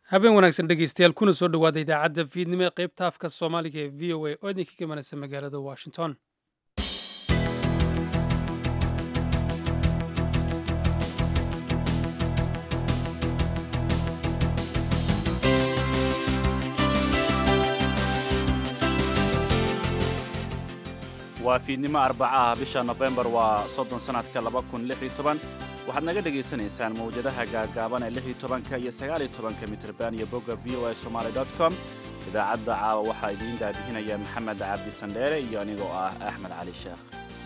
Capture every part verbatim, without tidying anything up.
habeen wanaagsan dhegeystayaal kuna soo dhowaada idaacadda fiidnimo ee qaybta afka soomaaliga ee v o a oo idinka imanaysa magaalada washington. waa fiidnimo arbacaha bisha nofembar waa soddon sanadka laba kun lix iyo toban waxaad naga dhegaysanaysaan mawjadaha gaagaaban ee lix iyo tobanka iyo sagaal iyo tobanka mitirban iyo bogga v o a somaly dot com idaacadda caawa waxaa idiin daadihinaya maxamed cabdi sandheere iyo anigoo ah axmed cali sheekh.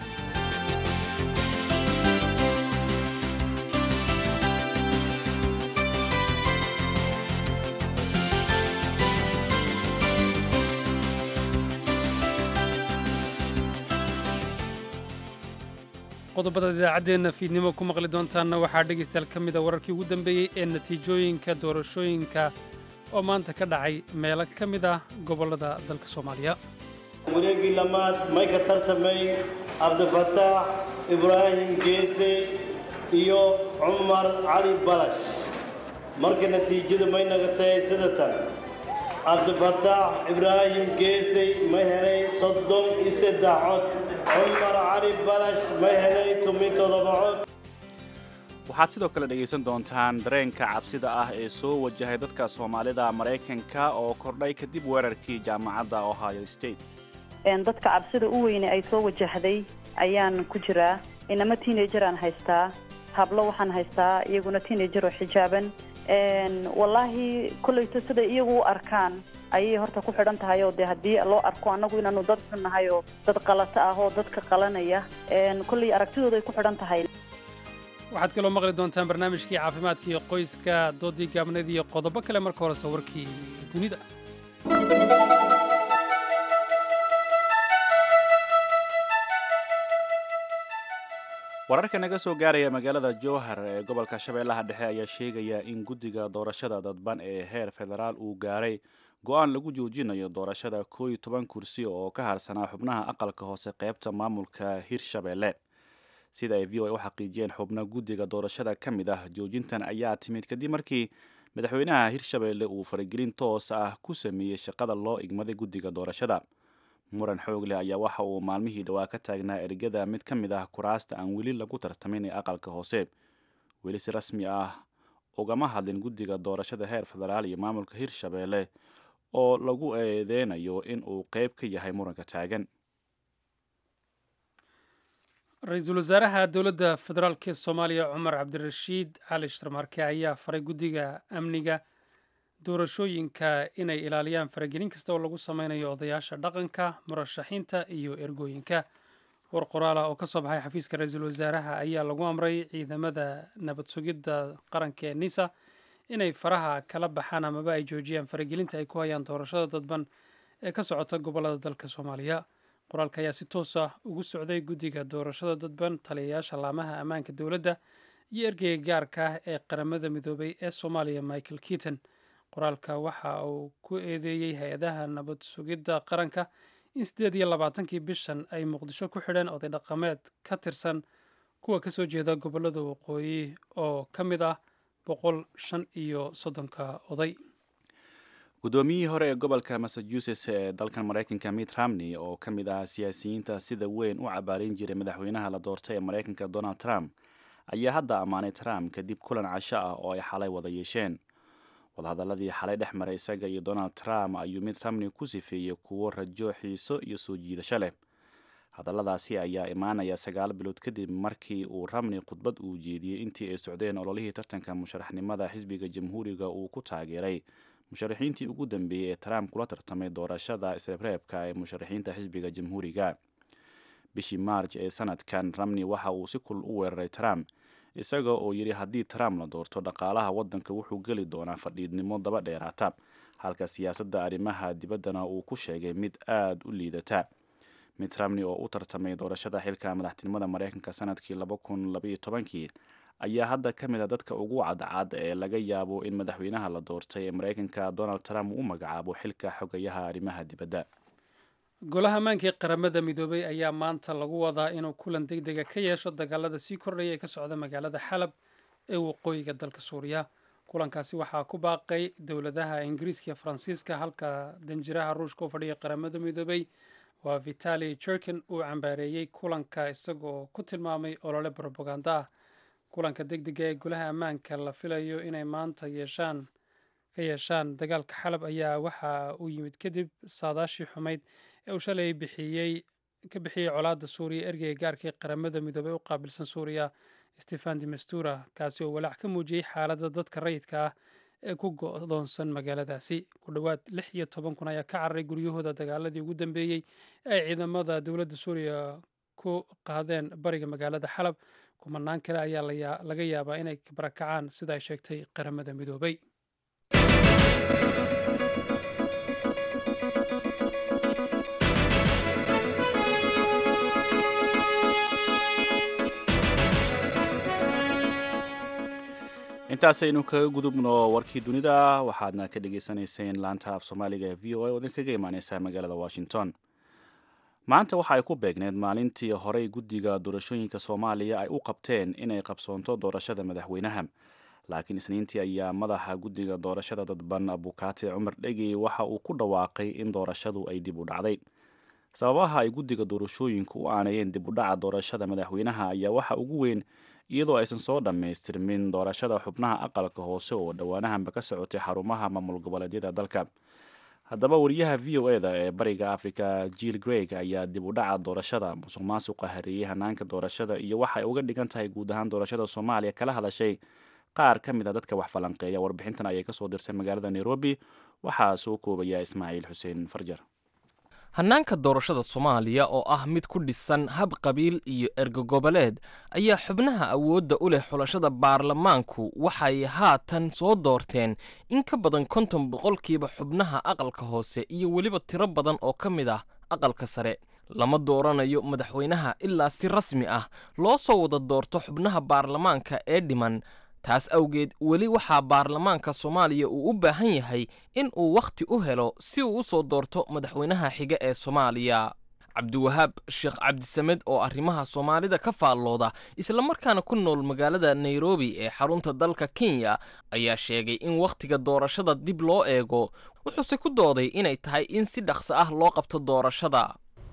qodobada idaacaddeenna fiidnimo ku maqli doontaanna waxaa dhegaystayaal ka mida wararkii ugu dambeeyey ee natiijooyinka doorashooyinka oo maanta ka dhacay meelo ka mid ah gobollada dalka soomaaliya. wareegii lamaad may ka tartamay cabdifataax ibraahim geese iyo cumar cali balash marka natiijadu may naga tahay sida tan: cabdifataax ibraahim geese ma helay soddon iyo saddex cod, cumar cali balash ma helay toban iyo toddoba cod. waxaad sidoo kale dhegaysan doontaan dareenka cabsida ah ee soo wajahay dadka soomaalida maraykanka oo kordhay kadib weerarkii jaamacadda ohio state. dadka cabsida u weyne ay soo wajahday ayaan ku jiraa. inama teenager aan haystaa, hablo waxaan haystaa iyaguna teenager oo xijaaban. wallaahi kollayto sida iyagu u arkaan ayay horta ku xidhan tahay oo dee haddii loo arko annagu inaanu dad xun nahay oo dad qalata ah oo dadka qalanaya kollay aragtidooda ay ku xidhan tahay. waxaad kaloo maqli doontaan barnaamijkii caafimaadka iyo qoyska, doodii gaabneed iyo qodobo kale. marka horese warkii dunida. wararka naga soo gaaraya magaalada jowhar ee gobolka shabeellaha dhexe ayaa sheegaya in guddiga doorashada dadban ee heer federaal uu gaaray go-aan lagu joojinayo doorashada koo iyo toban kursi oo ka harsanaa xubnaha aqalka hoose qaybta maamulka hirshabeelle. sida ay v o a u xaqiijiyeen xubno guddiga doorashada ka mid ah, joojintan ayaa timid kadib markii madaxweynaha hirshabeelle uu faragelin toos ah ku sameeyey shaqada loo igmaday guddiga doorashada. muran xoog leh ayaa waxa uu maalmihii dhowaa ka taagnaa ergada mid ka mid ah kuraasta aan weli lagu tartamin ee aqalka hoose. weli si rasmi ah ugama hadlin guddiga doorashada heer federaal iyo maamulka hirshabeelle oo lagu eedeynayo in uu qayb ka yahay muranka taagan. ra-iisul wasaaraha dowladda federaalk ee soomaaliya cumar cabdirashiid cali sharmaarke ayaa faray guddiga amniga doorashooyinka inay ilaaliyaan faragelin kasta oo lagu sameynayo odayaasha dhaqanka, murashaxiinta iyo ergooyinka. war qoraala oo ka soo baxay xafiiska ra-iisul wasaaraha ayaa lagu amray ciidamada nabad sugidda qaranka ee nisa inay faraha kala baxaan amaba ay joojiyaan faragelinta ay ku hayaan doorashada dadban ee ka socota gobollada dalka soomaaliya. qoraalka ayaa si toos ah ugu socday guddiga doorashada dadban, taliyayaasha laamaha ammaanka dowladda iyo ergeyga gaarka ah ee qaramada midoobay ee soomaaliya michael keaton. qoraalka waxa uu ku eedeeyey hay-adaha nabad sugidda qaranka in siddeed iyo labaatankii bishan ay muqdisho ku xidheen oday dhaqameed ka tirsan kuwa ka soo jeeda gobollada waqooyi oo ka mid ah boqol shan iyo soddonka oday. guddoomiyihii hore ee gobolka massachusetts ee dalkan maraykanka mitt romney oo ka mid ah siyaasiyiinta sida weyn u cabaarin jiray madaxweynaha la doortay ee maraykanka donald trump ayaa hadda ammaanay trump kadib kulan casho ah oo ay xalay wada yeesheen. wadahadaladii xalay dhex maray isaga iyo donald trump ayuu mitt romney ku sifeeyey kuwo rajo, xiiso iyo soo jiidasho leh. hadalladaasi ayaa imaanaya sagaal bilood kadib markii uu romney khudbad uu jeediyey intii ay socdeen ololihii tartanka musharaxnimada xisbiga jamhuuriga uu ku taageeray musharaxiintii ugu dambeeyey ee trump kula tartamay doorashada isreebreebka ee musharaxiinta xisbiga jamhuuriga. bishii maarj ee sanadkan romney waxa uu si kul u weeraray trump isaga oo yidhi haddii trump la doorto dhaqaalaha waddanka wuxuu geli doonaa fadhiidnimo daba dheeraata, halka siyaasadda arrimaha dibaddana uu ku sheegay mid aad u liidata. mitt romney oo u tartamay doorashada xilka madaxtinimada maraykanka sanadkii laba kun labaiyo tobankii ayaa hadda ka mid a dadka ugu cadcad ee laga yaabo in madaxweynaha la doortay ee maraykanka donald trump u magacaabo xilka xogayaha arrimaha dibadda. golaha ammaanka ee qaramada midoobay ayaa maanta lagu wadaa inuu kulan deg dega ka yeesho dagaalada sii kordhaya ee ka socda magaalada xalab ee waqooyiga dalka suuriya. kulankaasi waxaa ku baaqay dowladaha ingiriiska iyo faransiiska halka danjiraha ruushka u fadhiya qaramada midoobay waa vitali jerkin uu cambaareeyey kulanka isagoo ku tilmaamay olole brobaganda ah kulanka deg dega ee golaha ammaanka la filayo inay maanta yeeshaan ka yeeshaan dagaalka xalab ayaa waxa uu yimid kadib saadaashii xumayd ee uu shalay bixiyey ka bixiyey colaadda suuriya ergeyga gaarka ee qaramada midoobey u qaabilsan suuriya stefan de mistura kaasi oo walaac ka muujiyey xaaladda dadka rayidka ah ee ku go'doonsan magaaladaasi ku dhowaad lix iyo toban kun ayaa ka cararay guryahooda dagaaladii ugu dambeeyey ee ay ciidamada dowladda suuriya ku qaadeen bariga magaalada xalab kumanaan kale ayaa laga yaabaa inay barakacaan sida ay sheegtay qaramada midoobey intaasaynu kaga gudubno warkii dunida waxaadna ka dhagaysanayseen laanta af soomaaliga ee v o a oo idinkaga imaaneysa magaalada washington maanta waxa ay ku beegneed maalintii horey guddiga doorashooyinka soomaaliya ay u qabteen inay qabsoonto doorashada madaxweynaha laakiin isniintii ayaa madaxa guddiga doorashada dadban abukaate cumar dhegi waxa uu ku dhawaaqay in doorashadu ay dib u dhacday sababaha ay guddiga doorashooyinku u aanayeen dib u dhaca doorashada madaxweynaha ayaa waxa ugu weyn iyadoo aysan soo dhammaystirmin doorashada xubnaha aqalka hoose oo dhowaanahanba ka socotay xarumaha maamul goboleedyada dalka haddaba wariyaha v o eda ee bariga africa jill greg ayaa dib u dhaca doorashada musuq maasuqa hareeyey hanaanka doorashada iyo waxa ay uga dhigan tahay guud ahaan doorashada soomaaliya kala hadashay qaar ka mid a dadka wax falanqeeya warbixintan ayay kasoo dirtay magaalada nairobi waxaa soo koobaya ismaaciil xuseen farjar hannaanka doorashada soomaaliya oo ah mid ku dhisan hab qabiil iyo ergogoboleed ayaa xubnaha awoodda u leh xulashada baarlamaanku waxay haatan soo doorteen in ka badan konton boqolkiiba xubnaha aqalka hoose iyo weliba tiro badan oo ka mid ah aqalka sare lama dooranayo madaxweynaha ilaa si rasmi ah loo soo wada doorto xubnaha baarlamaanka ee dhiman taas awgeed weli waxaa baarlamaanka soomaaliya uu u baahan yahay in uu wakhti u helo si uu u soo doorto madaxweynaha xiga ee soomaaliya cabdiwahaab sheekh cabdisamed oo arrimaha soomaalida ka faallooda islamarkaana ku nool magaalada nairobi ee xarunta dalka kenya ayaa sheegay in wakhtiga doorashada dib loo eego wuxuuse ku dooday inay tahay in si dhaqso ah loo qabto doorashada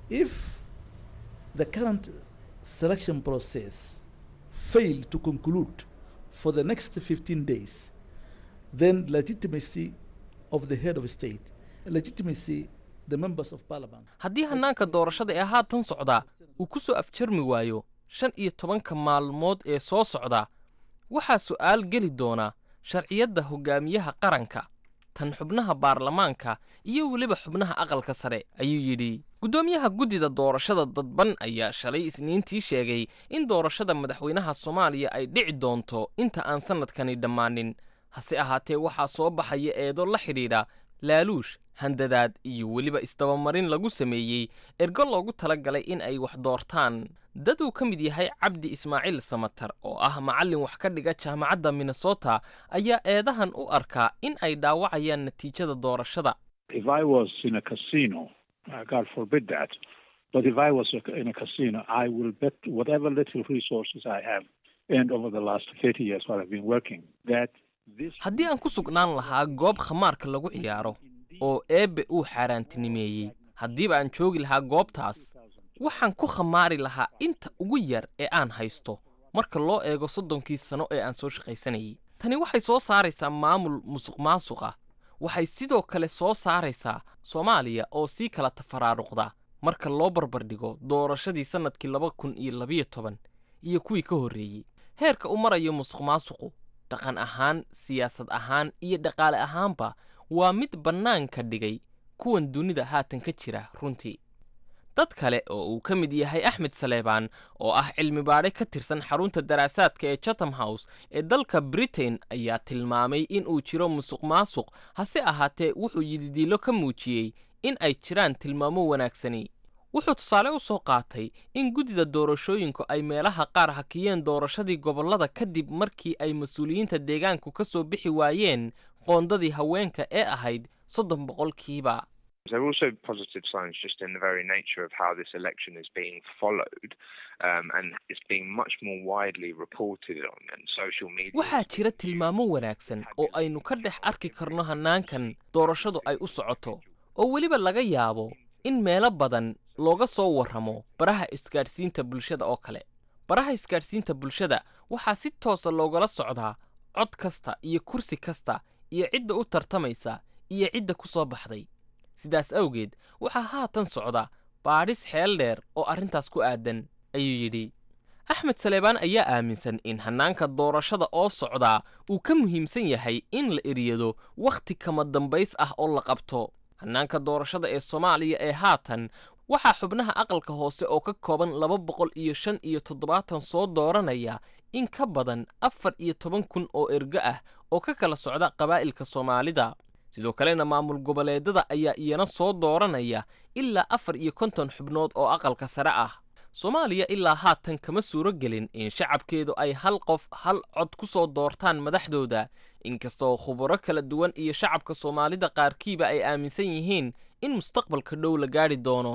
for the next fifteen days, then legitimacy of the head of state, legitimacy the members of parliament. haddii hannaanka doorashada ee haatan socda uu ku soo afjarmi waayo shan iyo tobanka maalmood ee soo socda waxaa su'aal geli doona sharciyadda hogaamiyaha qaranka tan xubnaha baarlamaanka iyo weliba xubnaha aqalka sare ayuu yidhi guddoomiyaha guddida doorashada dadban ayaa shalay isniintii sheegay in doorashada madaxweynaha soomaaliya ay dhici doonto inta aan sannadkani dhammaanin hase ahaatee waxaa soo baxaya eedo la xidhiidha laaluush handadaad iyo weliba isdabamarin lagu sameeyey ergo loogu tala galay in ay wax doortaan dad uu ka mid yahay cabdi ismaaciil samatar oo ah macallin wax ka dhiga jaamacadda minnesota ayaa eedahan u arkaa in ay dhaawacayaan natiijada doorashada Uh, God forbid that. But if I was in a casino, I will bet whatever little resources I have, and over the last thirty years while I've been working, that this... haddii aan ku sugnaan lahaa goob khamaarka lagu ciyaaro oo eebbe uu xaaraantinimeeyey haddiiba aan joogi lahaa goobtaas waxaan ku khamaari lahaa inta ugu yar ee aan haysto marka loo eego soddonkii sano ee aan soo shaqaysanayay tani waxay soo saaraysaa maamul musuq maasuqa waxay sidoo kale soo saaraysaa soomaaliya oo sii kala tafaraaruqda marka loo barbardhigo doorashadii sannadkii laba kun iyo labiyo toban iyo kuwii ka horreeyey heerka u marayo musuq maasuqu dhaqan ahaan siyaasad ahaan iyo dhaqaale ahaanba waa mid bannaanka dhigay kuwan dunida haatan ka jira runtii dad kale oo uu ka mid yahay axmed saleebaan oo ah cilmi baadhe ka tirsan xarunta daraasaadka ee chatham house ee dalka britain ayaa tilmaamay in uu jiro musuq maasuq hase ahaatee wuxuu yididiilo ka muujiyey in ay jiraan tilmaamo wanaagsani wuxuu tusaale u soo qaatay in guddida doorashooyinku ay meelaha qaar hakiyeen doorashadii gobollada kadib markii ay mas-uuliyiinta deegaanku ka soo bixi waayeen qoondadii haweenka ee ahayd soddon boqolkiiba There are also positive signs just in the very nature of how this election is being followed, um, and it's being much more widely reported on in social media. waxaa jira tilmaamo wanaagsan oo aynu ka dhex arki karno hannaankan doorashadu ay u socoto oo weliba laga yaabo in meelo badan looga soo warramo baraha isgaadhsiinta bulshada oo kale baraha isgaadhsiinta bulshada waxaa si toosa loogala socdaa cod kasta iyo kursi kasta iyo cidda u tartamaysa iyo cidda ku soo baxday sidaas awgeed waxaa haatan socda baadhis xeel dheer oo arrintaas ku aadan ayuu yidhi axmed saleebaan ayaa aaminsan in hannaanka doorashada oo socdaa uu ka muhiimsan yahay in la eriyado wakhti kama dambays ah oo la qabto hannaanka doorashada ee soomaaliya ee haatan waxaa xubnaha aqalka hoose oo ka kooban laba boqol iyo shan iyo toddobaatan soo dooranaya in ka badan afar iyo toban kun oo ergo ah oo ka kala socda qabaa'ilka soomaalida sidoo kalena maamul goboleedada ayaa iyana soo dooranaya ilaa afar iyo konton xubnood oo aqalka sare ah soomaaliya ilaa haatan kama suuro gelin in shacabkeedu ay hal qof hal cod ku soo doortaan madaxdooda inkastoo khubaro kala duwan iyo shacabka soomaalida qaarkiiba ay aaminsan yihiin in mustaqbalka dhow la gaadhi doono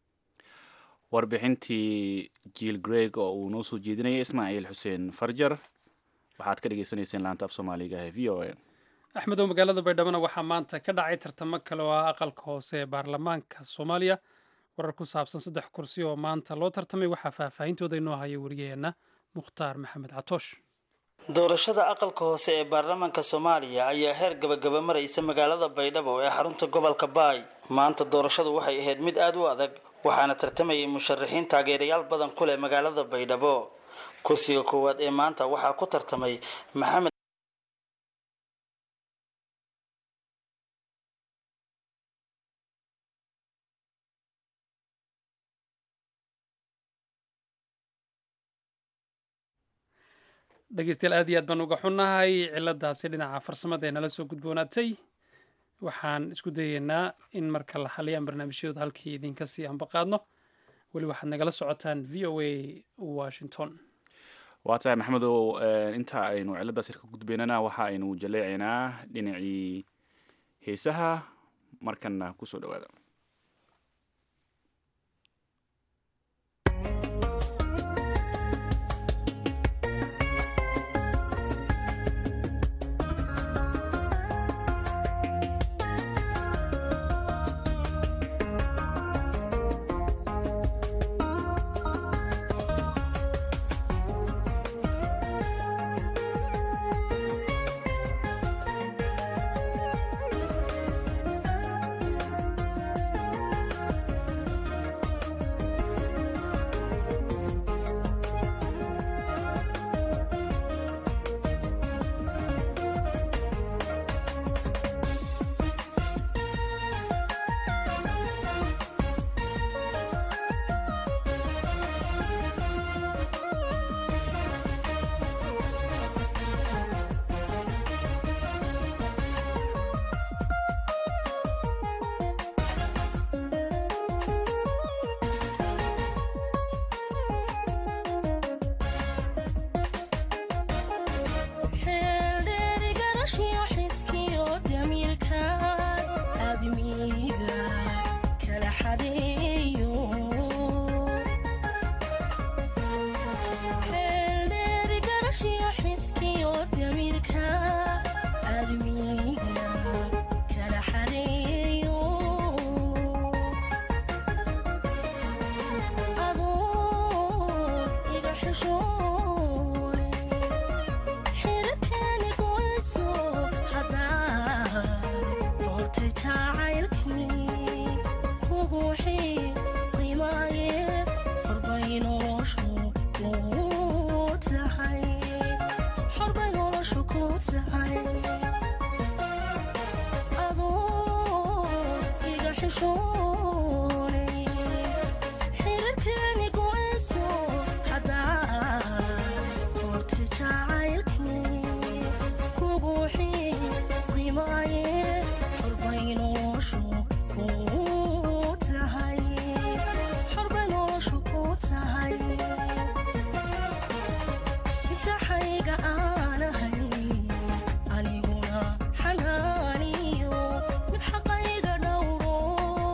warbixintii jiil greg oo uu noo soo jeedinayay ismaaciil xuseen farjar waxaad ka dhagaysanayseen laanta af soomaaliga ee v o a axmed oo magaalada baydhabana waxaa maanta ka dhacay tartamo kale oo ah aqalka hoose ee baarlamaanka soomaaliya warar ku saabsan saddex kursi oo maanta loo tartamay waxaa faahfaahintooda inoo haya wariyaheenna mukhtaar maxamed catoosh doorashada aqalka hoose ee baarlamaanka soomaaliya ayaa heer gabagaba maraysa magaalada baydhabo ee xarunta gobolka baay maanta doorashadu waxay ahayd mid aada u adag waxaana tartamayay musharaxiin taageerayaal badan ku leh magaalada baydhabo kursiga koowaad ee maanta waxaa ku tartamay maxamed dhegeystayaal aad iyo aad baan uga xunnahay ciladaasi dhinaca farsamada ee nala soo gudboonaatay waxaan isku dayeynaa in marka la xaliyaan barnaamijyadooda halkii idinka sii ambaqaadno weli waxaad nagala socotaan v o a washington waa tahay maxamedow inta aynu ciladaas yar ka gudbeynana waxa aynu jaleecaynaa dhinacii heesaha markanna kusoo dhawaada aniguna xanaaniyo mid xaqayga dhowro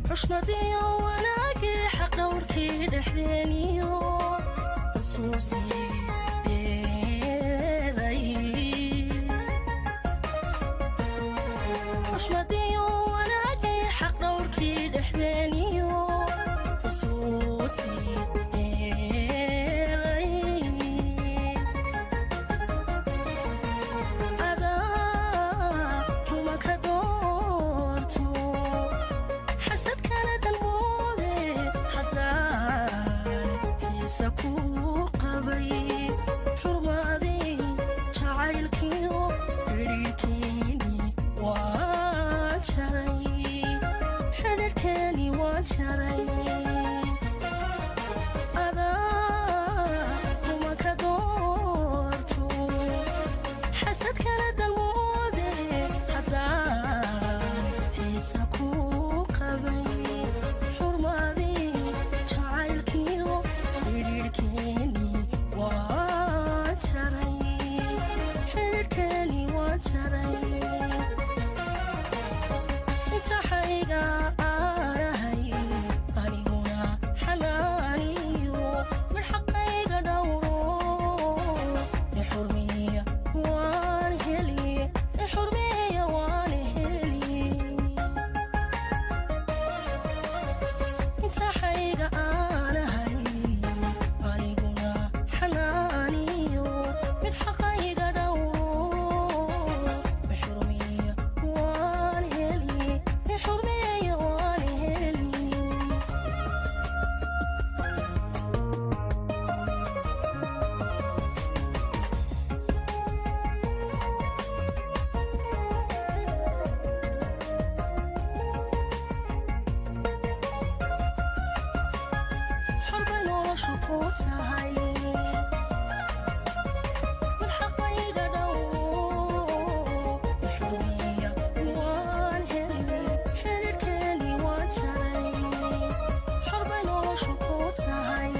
xushmadiyo wanaagi xaq dhowrkii dhexdeeniyo xusuustii dheeray xushmadiyo wanaagi xaq dhowrkii dhexdeeniyo xusuustii dheeray adaa ruma ka doorto xasad kala dalmoode haddaan xiisa ku qabay xurmaadii jacaylkiyo xidhiidhkeeni waa jaray xidhiidhkeeni waa jaray adaa ruma ka doorto xasad kala dalmoode haddaan xiisa ku qabay xurmaadii jacaylkiyo xidhiidhkeeni waa jaray xidhiidhkeeni waa jaray intaxayga aanahay aniguna xanaaniyo mid xaqayga dhowro ixurmiya waan heliye ixurmiya waan heliye intaxayga aanahay aniguna xanaaniyo mid xaqayga dhowro ixurmiya waan heliye ixurmiya waan heliye xorbay noloshu ku tahay mid xaqayga dhowro ixurmiya waan heliye xidhiidhkeeni waa jaray xorbay noloshu ku tahay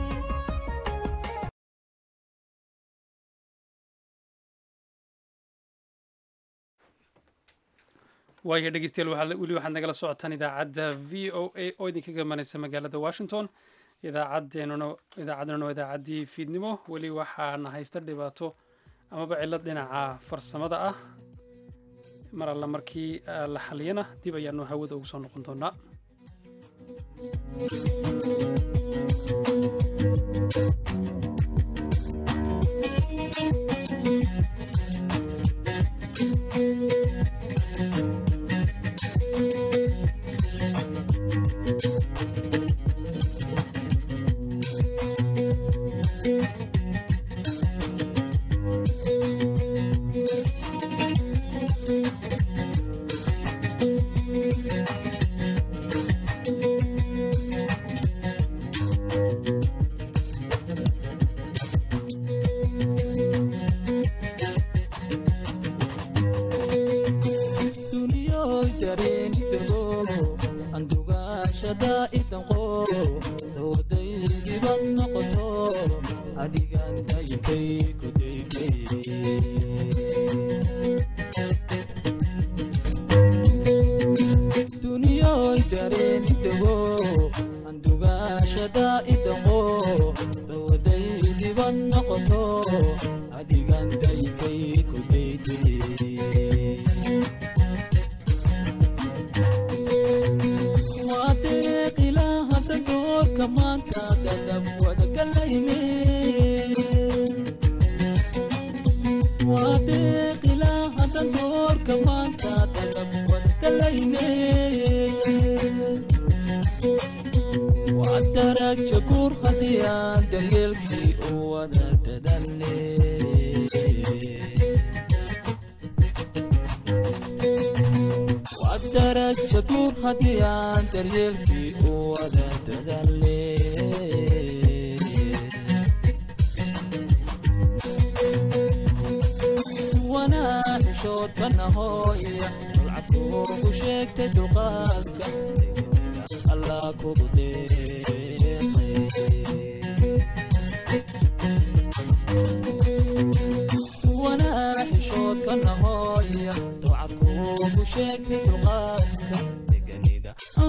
waayo dhegeystayaal waxaa weli waxaad nagala socotaan idaacadda v o a oo idinkaga imanaysa magaalada washington idaacaddeenuna idaacadduna waa idaacaddii fiidnimo weli waxaana haysta dhibaato amaba cillad dhinaca farsamada ah mar alla markii ah, la xaliyana dib ayaanu hawada ugu soo noqon doonaa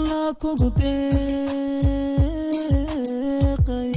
allah kugu deeqay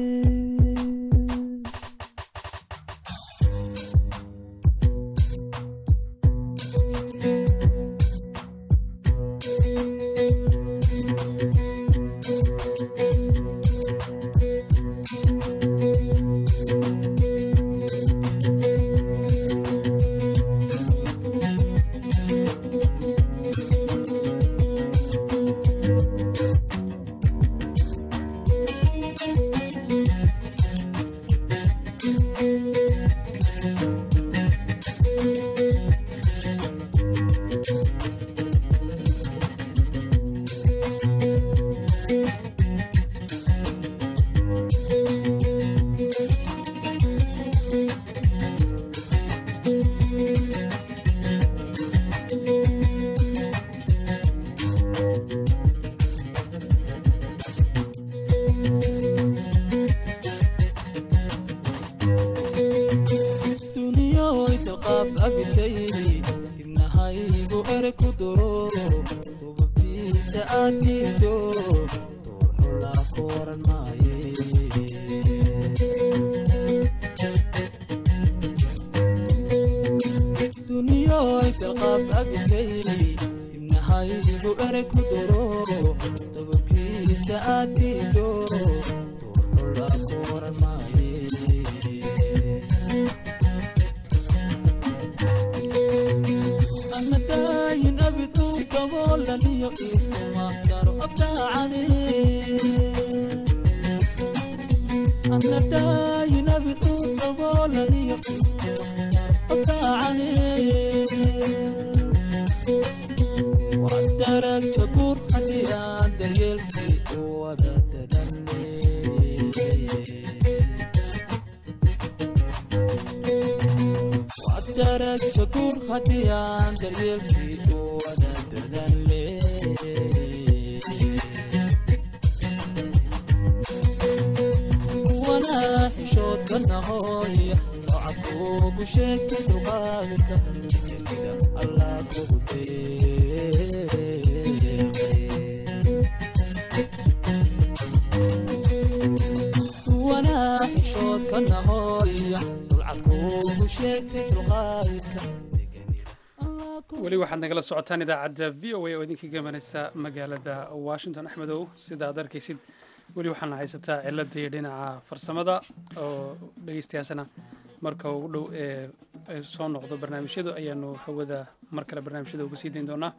weli waxaad nagala socotaan idaacadda v o a oo idinka gamanaysa magaalada washington. axmedow sida aad arkaysid weli waxaana haysataa ciladii dhinaca farsamada oo dhegeystayaashana marka ugu dhow ee ay soo noqdo barnaamijyadu ayaanu hawada mar kale barnaamijyada uga sii dayn doonaa.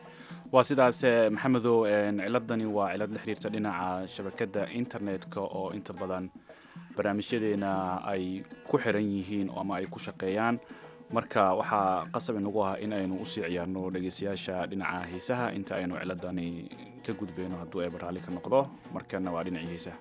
waa sidaas maxamedow, ciladani waa cilad la xiriirta dhinaca shabakadda internetka oo inta badan barnaamijyadeena ay ku xiran yihiin ama ay ku shaqeeyaan. marka waxaa qasab inagu ah in aynu usii ciyaarno dhegeystayaasha dhinaca heesaha inta aynu ciladani ka gudbeyno hadduu eeba raalli ka noqdo. markana waa dhinacii heesaha.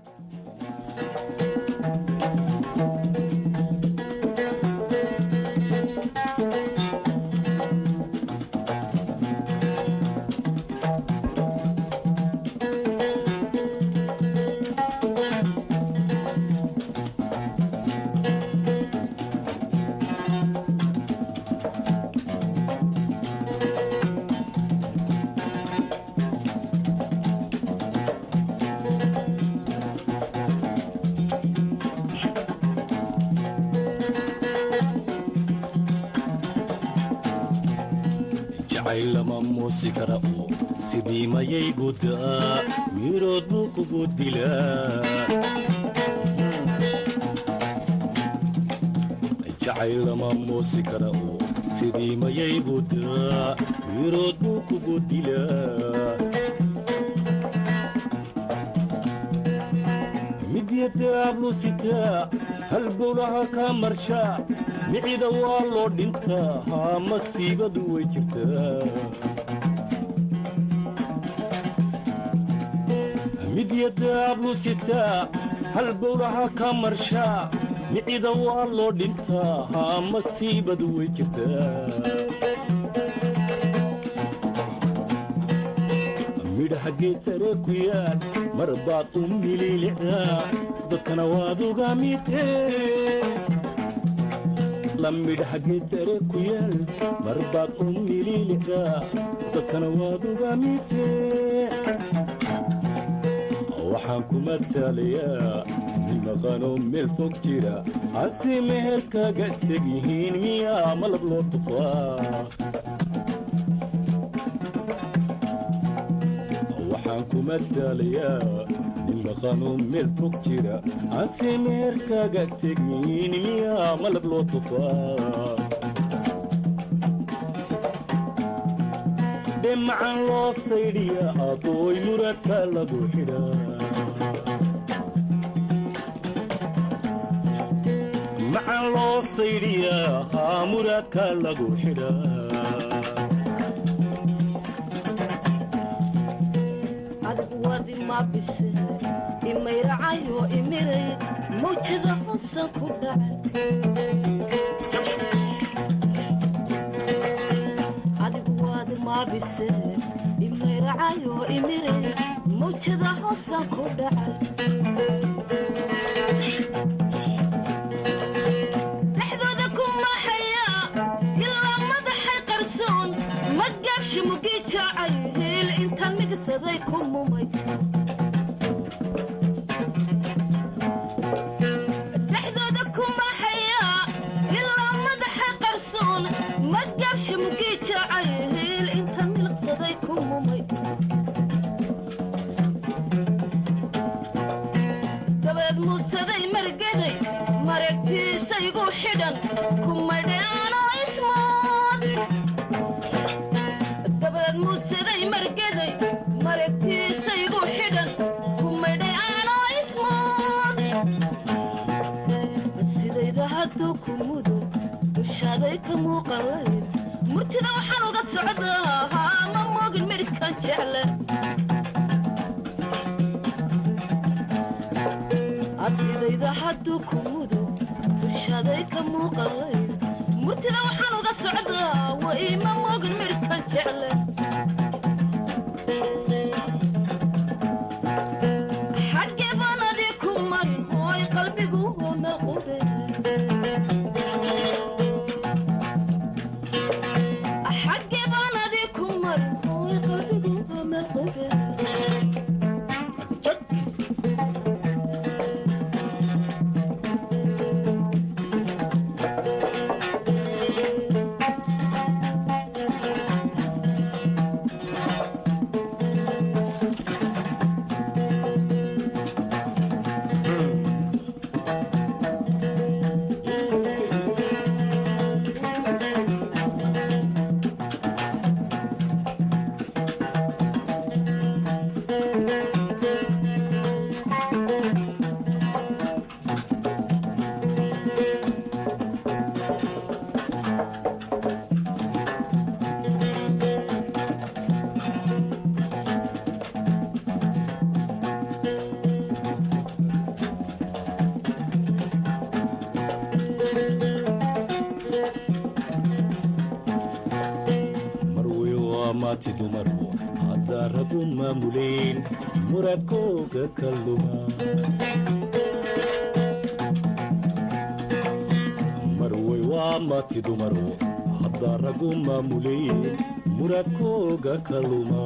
lama muusi kara oo sidii mayay gudaa mirood buu kugu dilaa jacayl lama muusi kara oo sidii mayay gudaa mirood buu kugu dilaa midyadaab lu sitaa halbowlaha ka marshaa micida waa loo dhintaa haa masiibadu way jirtaa midyadaab lu sitaa halbowlaha ka marshaa micida waa loo dhintaa haa masiibadu way jirtaa midhaha geed sare ku yaal mar baad u mililicdaa dadkana waad uga midee alla midhaha geedare ku yaal mar baad u mililidaa dadkana waad uga mitee waxaan ku matalayaa nin maqanoo meel fog jira hase meherkaga teg yihiin miyaa malab loo tufaa waxaan ku matalayaa nin maqanoo meel fog jira hase meherkaga teg yihiin miyaa malab loo tufaa dhemacan loo saydhiya adooy muradka lagu xidhaa macan loo saydhiya haa muradka lagu xidhaa adigu wadi ma bise imayracayo imiray mawjada xusan ku dhacay bise imayracayo imiray mawjada xusan ku dhacay dhexdooda ku maxaya ilaa madaxay qarsoon madgaabshi mugii jaacay hiil intaan migsaday ku mumay dhexdooda ku maxaya ilaa madaxay qarsoon madgaabshi mugii jaacay dabeed muudsaday margaday maragtiisaygu xidhan kumadheanoo ismood dabeed muudsaday margaday maragtiisaygu xidhan kumadheanoo ismood sidayda hadduu ku mudo dushaaday ka muuqalayd murtida waxaan uga socdaa ma moogin midhkan jecle asidayda hadduu ku mudo dushaaday ka muuqalay murtida waxaan uga socdaa way ma moogin midhkan jecle xaggee baan adii ku marin ooy qalbigu naqude marway waa mati dumaro haddaa ragu maamulay muradkooga kaluma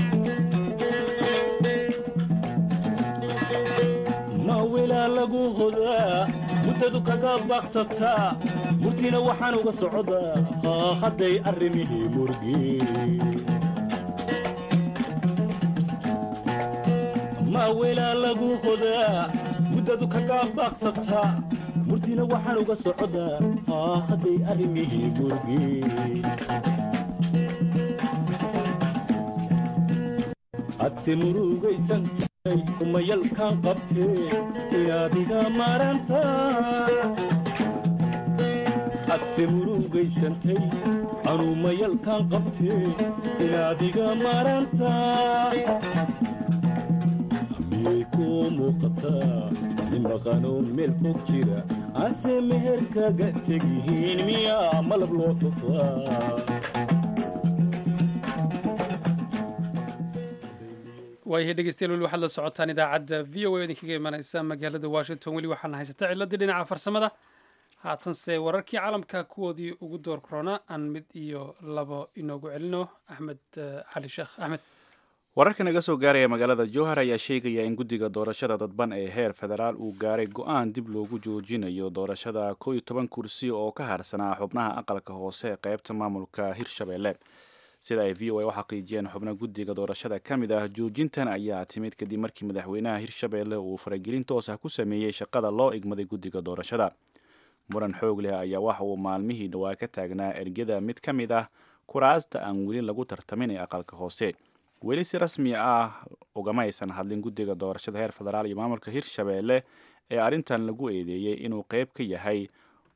ma wilaa lagu hodaa muddadu kaga baaqsataa murtina waxaan uga socdaa haa hadday arrimihii murgi ma wilaa lagu hodaa muddadu kaga baaqsataa murtina waxaan uga socdaa haa hadday arrimihii murgi adse murugaysantay umayalkaan qabtee inaad iga marantaa adse murugaysantay anuumayalkaan qabtee inaad iga marantaa miyay kuu muuqataa nin maqanoo meel fog jira ase meherkaga tegyihiin miyaa malab loo tufaa waayahay dhegeystayaal weli waxaad la socotaan idaacadda v o a idinkaga imanaysa magaalada washington weli waxaana haysata ciladii dhinaca farsamada haatanse wararkii caalamka kuwoodii ugu door korona aan mid iyo labo inoogu celino axmed cali sheekh axmed. wararka naga soo gaaraya magaalada jowhar ayaa sheegaya in guddiga doorashada dadban ee heer federaal uu gaaray go-aan dib loogu joojinayo doorashada koo iyo toban kursi oo ka harsanaa xubnaha aqalka hoose ee qaybta maamulka hirshabelle. sida ay v o a u xaqiijiyeen xubno guddiga doorashada ka mid ah, joojintan ayaa timid kadib markii madaxweynaha hirshabelle uu faragelin toos ah ku sameeyey shaqada loo igmaday guddiga doorashada. muran xoog leh ayaa waxa uu maalmihii dhawaa ka taagnaa ergada mid ka mid ah kuraasta aan weli lagu tartamin ee aqalka hoose. weli si rasmi ah ugama aysan hadlin guddiga doorashada heer federaal iyo maamulka hirshabelle ee arrintan lagu eedeeyey inuu qayb ka yahay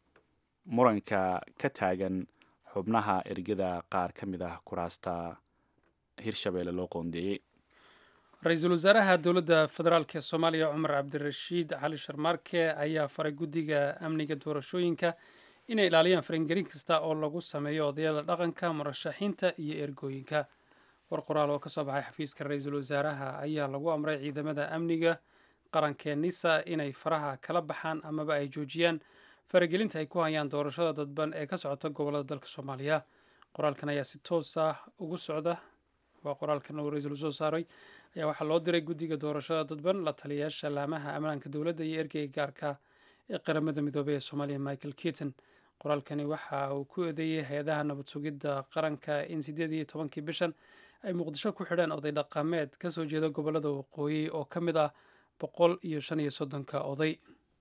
muranka ka taagan xubnaha ergada qaar ka mid ah kuraasta hirshabelle loo qoondeeyey. ra-iisul wasaaraha dowladda federaalk ee soomaaliya cumar cabdirashiid cali sharmaarke ayaa faray guddiga amniga doorashooyinka inay ilaaliyaan farangelin kasta oo lagu sameeyo odayada dhaqanka, murashaxiinta iyo ergooyinka. war qoraal oo kasoo baxay xafiiska ra-iisul wasaaraha ayaa lagu amray ciidamada amniga qarankee nisa inay faraha kala baxaan amaba ay joojiyaan faragelinta ay ku hayaan doorashada dadban ee ka socota gobolada dalka soomaaliya. qoraalkan ayaa si toos ah ugu socda waa qoraalkan uu ra-iisul soo saaray ayaa waxaa loo diray guddiga doorashada dadban, la taliyayaasha laamaha ammaanka dowladda iyo ergeyga gaarka ee qaramada midoobay ee soomaaliya michael keaton. qoraalkani waxa uu ku eedeeyey hay-adaha nabad sugidda qaranka in sideed iyo tobankii bishan ay muqdisho ku xidhaan oday dhaqameed ka soo jeeda gobolada waqooyi oo ka mid ah boqol iyo shan iyo soddonka oday.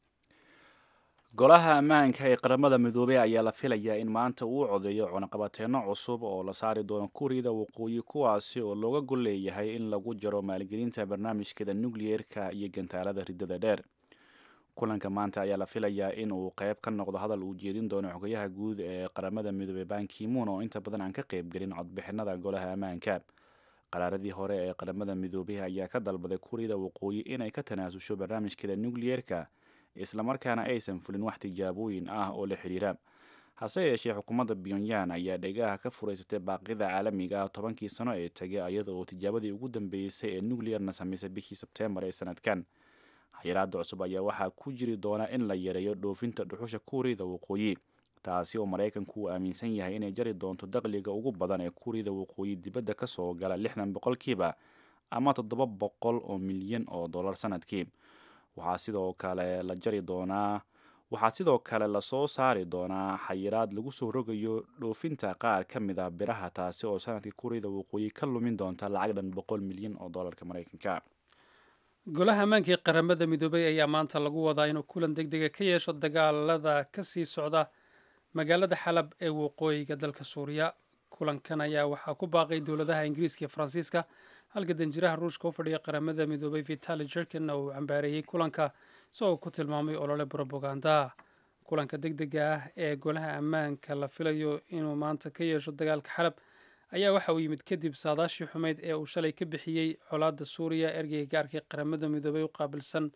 golaha ammaanka ee qaramada midoobey ayaa la filayaa in maanta uu codeeyo cunaqabateenno cusub oo la saari doono kuuriyada waqooyi, kuwaasi oo looga gol leeyahay in lagu jaro maalgelinta barnaamijkeeda nukliyeerka iyo gantaalada riddada dheer. kulanka maanta ayaa la filayaa in uu qayb ka noqdo hadal uu jeedin doono xogayaha guud ee qaramada midoobey ban ki-moon oo inta badan aan ka qaybgelin codbixinada golaha ammaanka. qaraaradii hore ee qaramada midoobey ayaa ka dalbaday kuuriyada waqooyi inay ka tanaasusho barnaamijkeeda nukliyeerka islamarkaana aysan fulin wax tijaabooyin ah oo la xidhiira. hase yeeshee xukuumadda pyongyang ayaa dhegaha ka furaysatay baaqida caalamiga ah tobankii sano ee tegay iyada oo tijaabadii ugu dambeysay ee nuclearna samaysay bishii sebteembar ee sanadkan. xayiraada cusub ayaa waxaa ku jiri doona in la yareeyo dhoofinta dhuxusha kuuriyada waqooyi, taasi oo maraykanku uu aaminsan yahay inay jari doonto dakhliga ugu badan ee kuuriyada waqooyi dibadda ka soo gala lixdan boqolkiiba ama toddoba boqol oo milyan oo dollar sanadkii. waxaa sidoo kale la jari doonaa waxaa sidoo kale lasoo saari doonaa xayiraad lagu soo rogayo dhoofinta qaar ka mid ah biraha, taasi oo sanadkii kuuriyada waqooyi ka lumin doonta lacag dhan boqol milyan oo dollarka maraykanka. golaha ammaanka ee qaramada midoobay ayaa maanta lagu wadaa inuu kulan deg dega ka yeesho dagaalada kasii socda magaalada xalab ee waqooyiga dalka suuriya. kulankan ayaa waxaa ku baaqay dowladaha ingiriiska iyo faransiiska, halka danjiraha ruushka u fadhiya qaramada midoobay vitali jerkin uu cambaareeyey kulanka isagoo ku tilmaamay olole brobaganda. kulanka deg dega ah ee golaha ammaanka la filayo inuu maanta ka yeesho dagaalka xalab ayaa waxa uu yimid kadib saadaashii xumeyd ee uu shalay ka bixiyey colaadda suuriya ergeyga gaarkii qaramada midoobay u qaabilsan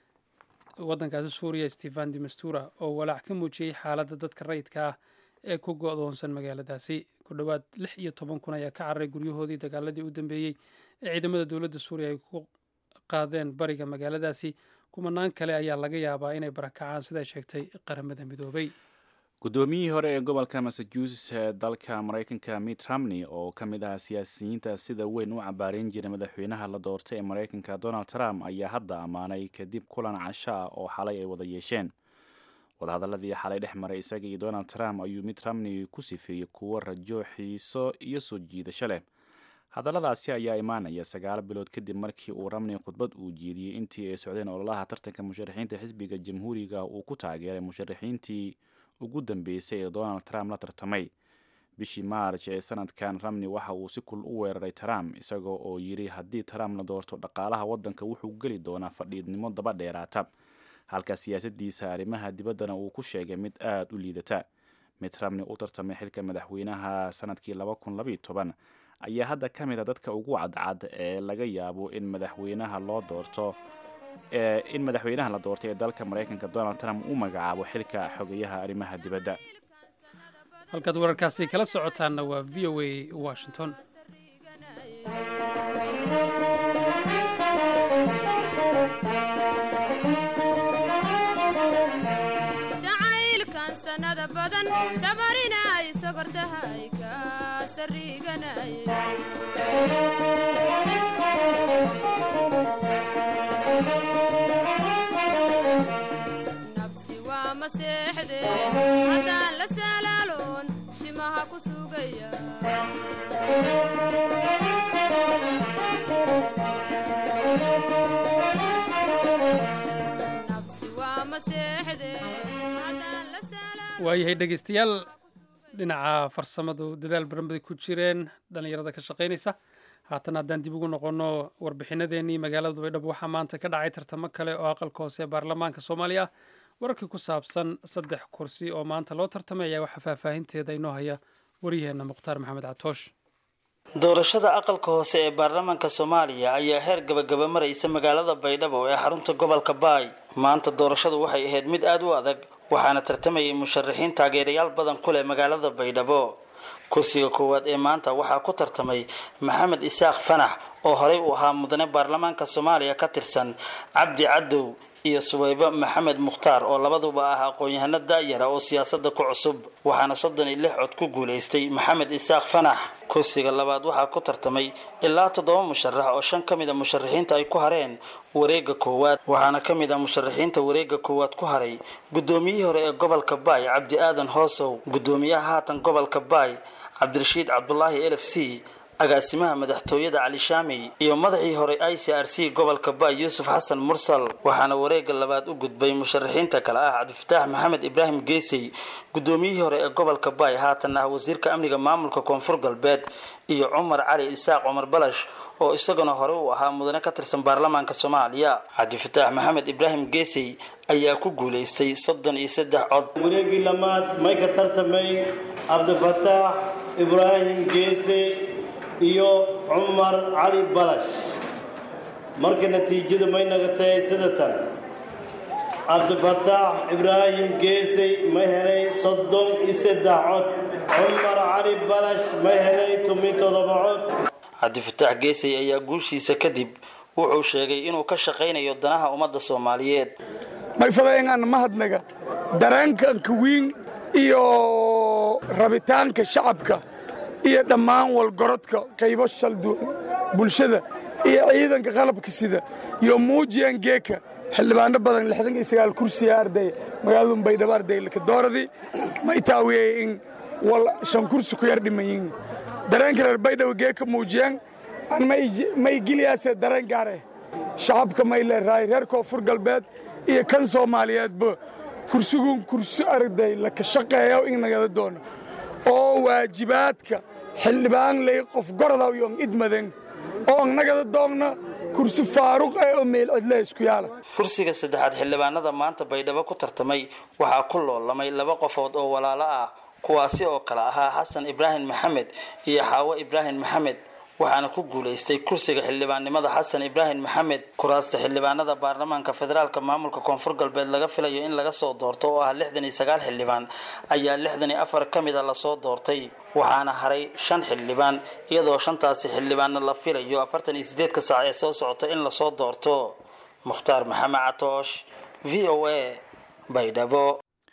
waddankaasi suuriya stefan de mistura oo walaac ka muujiyey xaaladda dadka rayidka ah ee ku go-doonsan magaaladaasi. ku dhowaad lix iyo toban kun ayaa ka cararay guryahoodii dagaaladii u dambeeyey ee ciidamada dowladda suuriya ay ku qaadeen bariga magaaladaasi. kumanaan kale ayaa laga yaabaa inay barakacaan siday sheegtay qaramada midoobay. guddoomiyihii hore ee gobolka massachusetts ee dalka maraykanka mitt romney oo ka mid ah siyaasiyiinta sida weyn u cabaareyn jiray madaxweynaha la doortay ee maraykanka donald trump ayaa hadda ammaanay kadib kulan casho ah oo xalay ay wada yeesheen. wadahadaladii xalay dhex maray isaga iyo donald trump ayuu mitt romney ku sifeeyey kuwo rajo, xiiso iyo soo jiidasho leh. hadalladaasi ayaa imaanaya sagaal bilood kadib markii uu romney khudbad uu jeediyey intii ay socdeen ololaha tartanka musharaxiinta xisbiga jamhuuriga uu ku taageeray musharaxiintii ugu dambeysay ee donald trump la tartamay. bishii maarj ee sanadkan romney waxa uu si kul u weeraray trump isagoo oo yidhi haddii trump la doorto dhaqaalaha waddanka wuxuu geli doonaa fadhiidnimo daba dheeraata, halka siyaasadiisa arrimaha dibaddana uu ku sheegay mid aada u liidata. mitt romney u tartamay xilka madaxweynaha sanadkii laba kun labaiyo toban ayaa hadda ka mid a dadka ugu cadcad ee laga yaabo in madaxweynaha loo doorto in madaxweynaha la doortay ee dalka maraykanka donald trump uu magacaabo xilka xogayaha arrimaha dibadda. halkaad wararkaasi kala socotaanna waa v o a washington. jacaylkan saaran sabarinay sogordahay ka sariganay nafsi waa maseexde haddaan la salaaloon shimaha ku sugaya waayahay dhegeystayaal dhinaca farsamadu dadaal badan bay ku jireen dhallinyarada ka shaqaynaysa haatan haddaan dib ugu noqonno warbixinadeenii magaalada baydhabo waxaa maanta ka dhacay tartamo kale oo aqalka hoose ee baarlamaanka soomaaliya ah wararkii ku saabsan saddex kursi oo maanta loo tartamay ayaa waxaa faahfaahinteeda inoo haya waryaheena mukhtaar maxamed catoosh doorashada aqalka hoose ee baarlamaanka soomaaliya ayaa heer gabagaba maraysa magaalada baydhabo ee xarunta gobolka baay maanta doorashadu waxay ahayd mid aada u adag waxaana tartamayay musharaxiin taageerayaal badan ku leh magaalada baydhabo kursiga koowaad ee maanta waxaa ku tartamay maxamed isaaq fanax oo horey u ahaa mudane baarlamaanka soomaaliya ka tirsan cabdi cadow iyo suwayba maxamed mukhtaar oo labaduba ah aqoon-yahano daayara oo siyaasadda ku cusub waxaana soddon iyo lix cod ku guulaystay maxamed isaaq fanax kursiga labaad waxaa ku tartamay ilaa toddoba musharax oo shan ka mid a musharaxiinta ay ku hareen wareega koowaad waxaana ka mid ah musharaxiinta wareega koowaad ku haray guddoomiyihii hore ee gobolka baay cabdi aadan hoosow guddoomiyaha haatan gobolka baay cabdirashiid cabdulaahi elf c agaasimaha madaxtooyada cali shaami iyo madaxii hore i c r c gobolka baay yuusuf xasan mursal waxaana wareega labaad u gudbay musharaxiinta kale ah cabdifataax maxamed ibraahim geesey guddoomiyihii hore ee gobolka baay haatan ah wasiirka amniga maamulka koonfur galbeed iyo cumar cali isaaq cumar balash oo isaguna hore u ahaa mudane ka tirsan baarlamaanka soomaaliya cabdifataax maxamed ibraahim geesey ayaa ku guulaystay soddon iyo saddex cod wareegii lamaad may ka tartamay cabdifataax ibraahim geesey iyo cumar cali balash marka natiijadu may naga tahay sida tan cabdifataax ibraahim geesey ma helay soddon iyo saddex cod cumar cali balash ma helay toban toddoba cod cabdifataax geesey ayaa guushiisa kadib wuxuu sheegay inuu ka shaqaynayo danaha ummadda soomaaliyeed may fadayaan mahadnaga dareenka wiin iyo rabitaanka shacabka iyo dhammaan walgorodka qaybo shalduun bulshada iyo ciidanka qalabka sida iyo muujiyaan geeka xildhibaano badan lixdan iyo sagaal kursi arday magaalada baydhabo arday ka dooradii may taawiyay in wal shan kursi ku yar dhimayin dareenka reer baydhabo geeka muujiyaan aan may may giliyaasay dareen gaar ah shacabka may leeyahay reer koonfur galbeed iyo kan Soomaaliyeedba kursigu kursi arday la ka shaqeeyo in naga doono oo waajibaadka xildhibaan lay qof gorada iyo idmadan oo naga doogna kursi faaruq ah oo meel cid la isku yaala kursiga saddexaad xildhibaanada maanta baydhabo ku tartamay waxaa ku loolamay laba qofood oo walaalo ah kuwaasi oo kala ahaa xasan ibraahim maxamed iyo xaawo ibraahim maxamed waxaana ku guulaystay kursiga xildhibaannimada xasan ibraahim maxamed kuraasta xildhibaanada baarlamaanka federaalka maamulka koonfur galbeed laga filayo in laga soo doorto oo ah lixdan iyo sagaal xildhibaan ayaa lixdan iyo afar ka mid a lasoo doortay waxaana haray shan xildhibaan iyadoo shantaasi xildhibaanna la filayo afartan iyo sideedka saac ee soo socota in lasoo doorto mukhtaar maxamed catoosh v o a baydhabo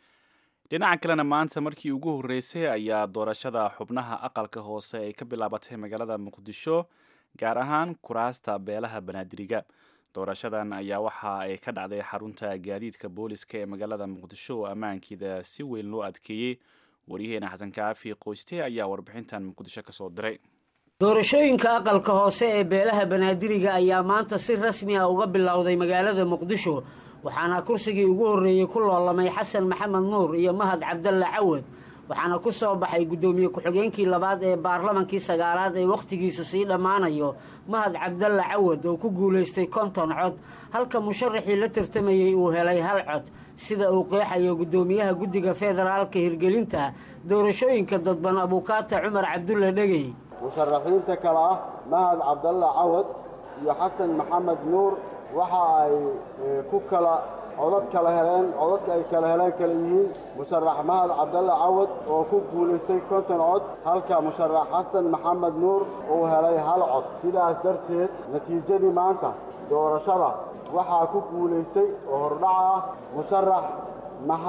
dhinaca kalena maanta markii ugu horreysay ayaa doorashada xubnaha aqalka hoose ay ka bilaabatay magaalada muqdisho gaar ahaan kuraasta beelaha banaadiriga doorashadan ayaa waxa ay ka dhacday xarunta gaadiidka booliska ee magaalada muqdisho oo ammaankeeda si weyn loo adkeeyey waryaheena xasan kaafi qoyste ayaa warbixintan muqdisho ka soo diray doorashooyinka aqalka hoose ee beelaha banaadiriga ayaa maanta si rasmi ah uga bilowday magaalada muqdisho waxaana kursigii ugu horreeyey ku loolamay xasan maxamed nuur iyo mahad cabdalle cawad waxaana ku soo baxay guddoomiye ku-xigeenkii labaad ee baarlamankii sagaalaad ee wakhtigiisu sii dhammaanayo mahad cabdalle cawad oo ku guulaystay konton cod halka musharaxii la tartamayey uu helay hal cod sida uu qeexayo guddoomiyaha guddiga federaalka hirgelinta doorashooyinka dadban abuukaata cumar cabdulle dhegey musharaxiinta kale ah mahad cabdalle cawad iyo xasan maxamed nuur waxa ay ku kala codad kala heleen codadka ay kala heleen kala yihiin musharax mahad cabdalle cawad oo ku guulaystay konton cod halka musharax xasan maxamed nuur uu helay hal cod sidaas darteed natiijadii maanta doorashada waxaa ku guulaystay oo hordhaca ah musharax mahad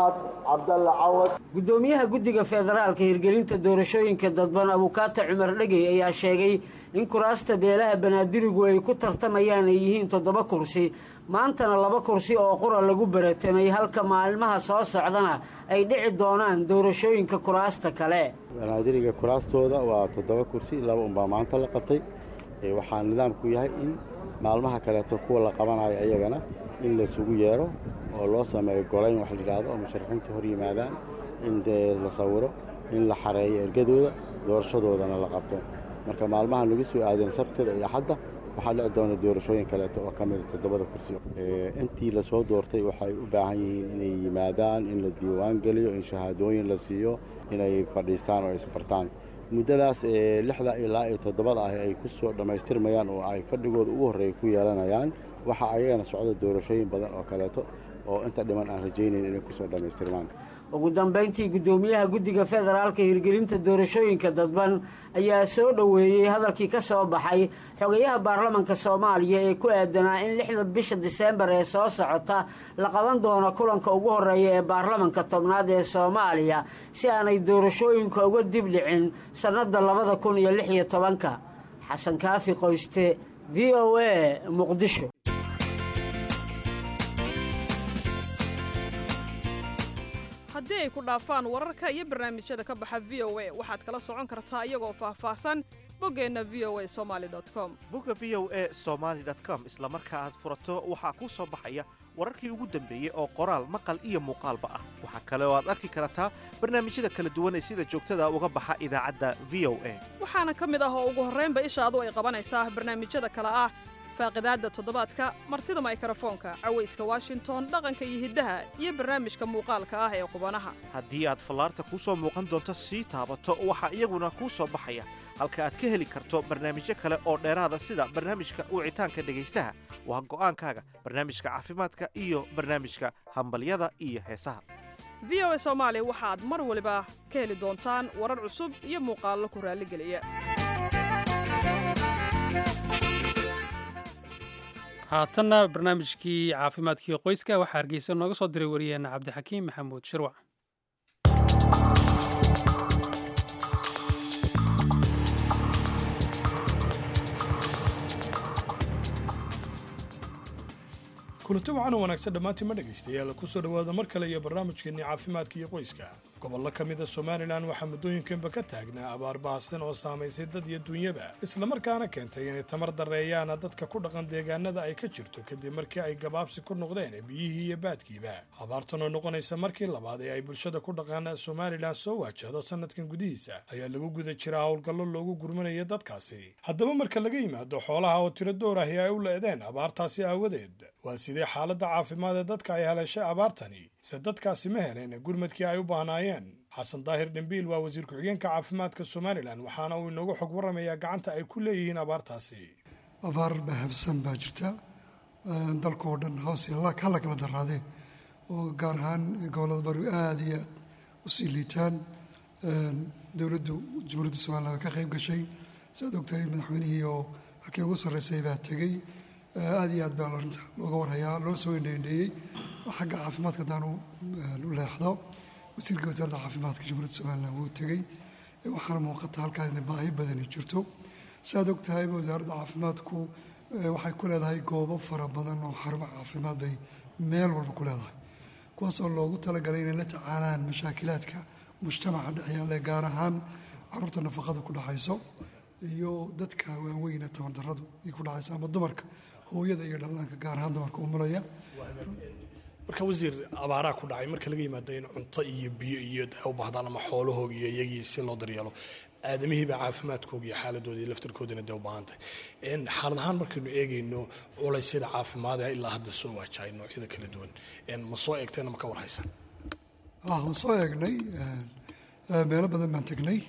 cabdalle cawad gudoomiyaha guddiga federaalka hirgelinta doorashooyinka dadban abukaata cumar dhegey ayaa sheegay in kuraasta beelaha banaadirigu ay ku tartamayaan ay yihiin toddoba kursi maantana laba kursi oo qura lagu baratamay halka maalmaha soo socdana ay dhici doonaan doorashooyinka kuraasta kale banaadiriga kuraastooda waa toddoba kursi laba unbaa maanta la qabtay waxaa nidaamku yahay in maalmaha kaleeto kuwa la qabanayo ayagana in laysugu yeero oo loo sameeyo golayn wax la yidhaahdo oo musharaxiinta hor yimaadaan in dee la sawiro in la xareeyo ergadooda doorashadoodana la qabto marka maalmahan lagu soo aadeen sabtida iyo axadda waxaa dhici doona doorashooyin kaleeto oo ka mida toddobada kursi intii lasoo doortay waxay u baahan yihiin inay yimaadaan in la diiwaan geliyo in shahaadooyin la siiyo inay fadhiistaan oo isbartaan muddadaas lixda ilaa iyo toddobada ah ay ku soo dhammaystirmayaan oo ay fadhigooda ugu horreeya ku yeelanayaan waxaa ayagana socda doorashooyin badan oo kaleeto oo inta dhiman aan rajaynayn inay ku soo dhammaystirmaan ugu dambayntii guddoomiyaha guddiga federaalka hirgelinta doorashooyinka dadban ayaa soo dhoweeyey hadalkii ka soo baxay xogayaha baarlamanka soomaaliya ee ku aadanaa in lixda bisha diseembar ee soo socota la qaban doono kulanka ugu horreeya ee baarlamanka tobnaad ee soomaaliya si aanay doorashooyinka uga dib dhicin sannadda labada kun iyo lix iyo tobanka xasan kaafi qoyste v o a muqdisho haddii ay ku dhaafaan wararka iyo barnaamijyada ka baxa v o a waxaad kala socon kartaa iyagoo faahfaahsan boggeenna v o a somaali com bogga v o a somaali com isla marka aad furato waxaa kuu soo baxaya wararkii ugu dambeeyey oo qoraal maqal iyo muuqaalba ah waxaa kale oo aad arki kartaa barnaamijyada kala duwan ee sida joogtada uga baxa idaacadda v o a waxaana ka mid ah oo ugu horraynba ishaadu ay qabanaysaa barnaamijyada kale ah faaqidaadda toddobaadka martida mikrofoonka cawayska washington dhaqanka iyo hiddaha iyo barnaamijka muuqaalka ah ee qubanaha haddii aad fallaarta kuu soo muuqan doonto sii taabato waxaa iyaguna kuu soo baxaya halka aad ka heli karto barnaamijyo kale oo dheeraada sida barnaamijka wicitaanka dhegaystaha waa go'aankaaga barnaamijka caafimaadka iyo barnaamijka hambalyada iyo heesaha v o a soomaali waxaad mar waliba ka heli doontaan warar cusub iyo muuqaallo ku raalligeliya haatanna barnaamijkii caafimaadkii qoyska waxaa hargeysa nooga soo diray wariyeena cabdixakiim maxamuud shirwac kulanti wacan oo wanaagsan dhammaantiin ma dhegaystayaal ku soo dhowaada mar kale iyo barnaamijkeenni caafimaadka iyo qoyska gobollo ka mida somalilan waxaa muddooyinkanba ka taagnaa abaar baahsan oo saamaysay dad iyo duunyaba islamarkaana keentay inay tamar darreeyaana dadka ku dhaqan deegaanada ay ka jirto kadib markii ay gabaabsi ku noqdeen biyihii iyo baadkiiba abaartan oo noqonaysa markii labaad ee ay bulshada ku dhaqan somalilan soo waajahdo sanadkan gudihiisa ayaa lagu guda jiraa howlgallo loogu gurmanayo dadkaasi haddaba marka laga yimaado xoolaha oo tiro door ahi ay u leedeen abaartaasi aawadeed waa sidee xaaladda caafimaad ee dadka ay haleeshay abaartani se dadkaasi ma heleen gurmadkii ay u baahnaayeen xasan daahir dhembiil waa wasiir ku-xigeenka caafimaadka somalilan waxaana uu inoogu xog warramayaa gacanta ay ku leeyihiin abaartaasi abaar bahabsan baa jirta dalka oo dhan hoos hala kala daraadee oo gaar ahaan gobollada bari aada iyo aad u sii liitaan dowladdu jamhuuriyadda somalilan way ka qayb gashay saaad ogtahay madaxweynihii oo halkii ugu sarraysay baa tegey aada iyo aad baa arinta looga warhayaa loo soo indheindheeyey xagga caafimaadka haddaan u leexdo wasiirka wasaaradda caafimaadka jamhuuriyadda somalilan wuu tegey waxaana muuqata halkaas inay baahi badani jirto saaad og tahayba wasaaradda caafimaadku waxay ku leedahay goobo fara badan oo xarumo caafimaad bay meel walba ku leedahay kuwaasoo loogu talagalay inay la tacaalaan mashaakilaadka mujtamaca dhexyaale gaar ahaan caruurta nafaqada ku dhaxayso iyo dadka waaweyne tamardarradu ay ku dhacaysa ama dumarka hooyada iyo dhallaanka gaar ahaan dumarka umulaya marka wasiir abaaraa ku dhacay marka laga yimaado in cunto iyo biyo iyo u baahdaan ama xoolahooga iyo iyagii si loo daryeelo aadamihiiba caafimaadkooga iyo xaaladoodii laftarkoodina dee u baahantahay xaalad ahaan markaynu eegayno culaysyada caafimaad ee ilaa hadda soo waajahay noocyada kala duwan ma soo eegteen ama ka warhaysaan waan soo eegnay meelo badan baan tegnay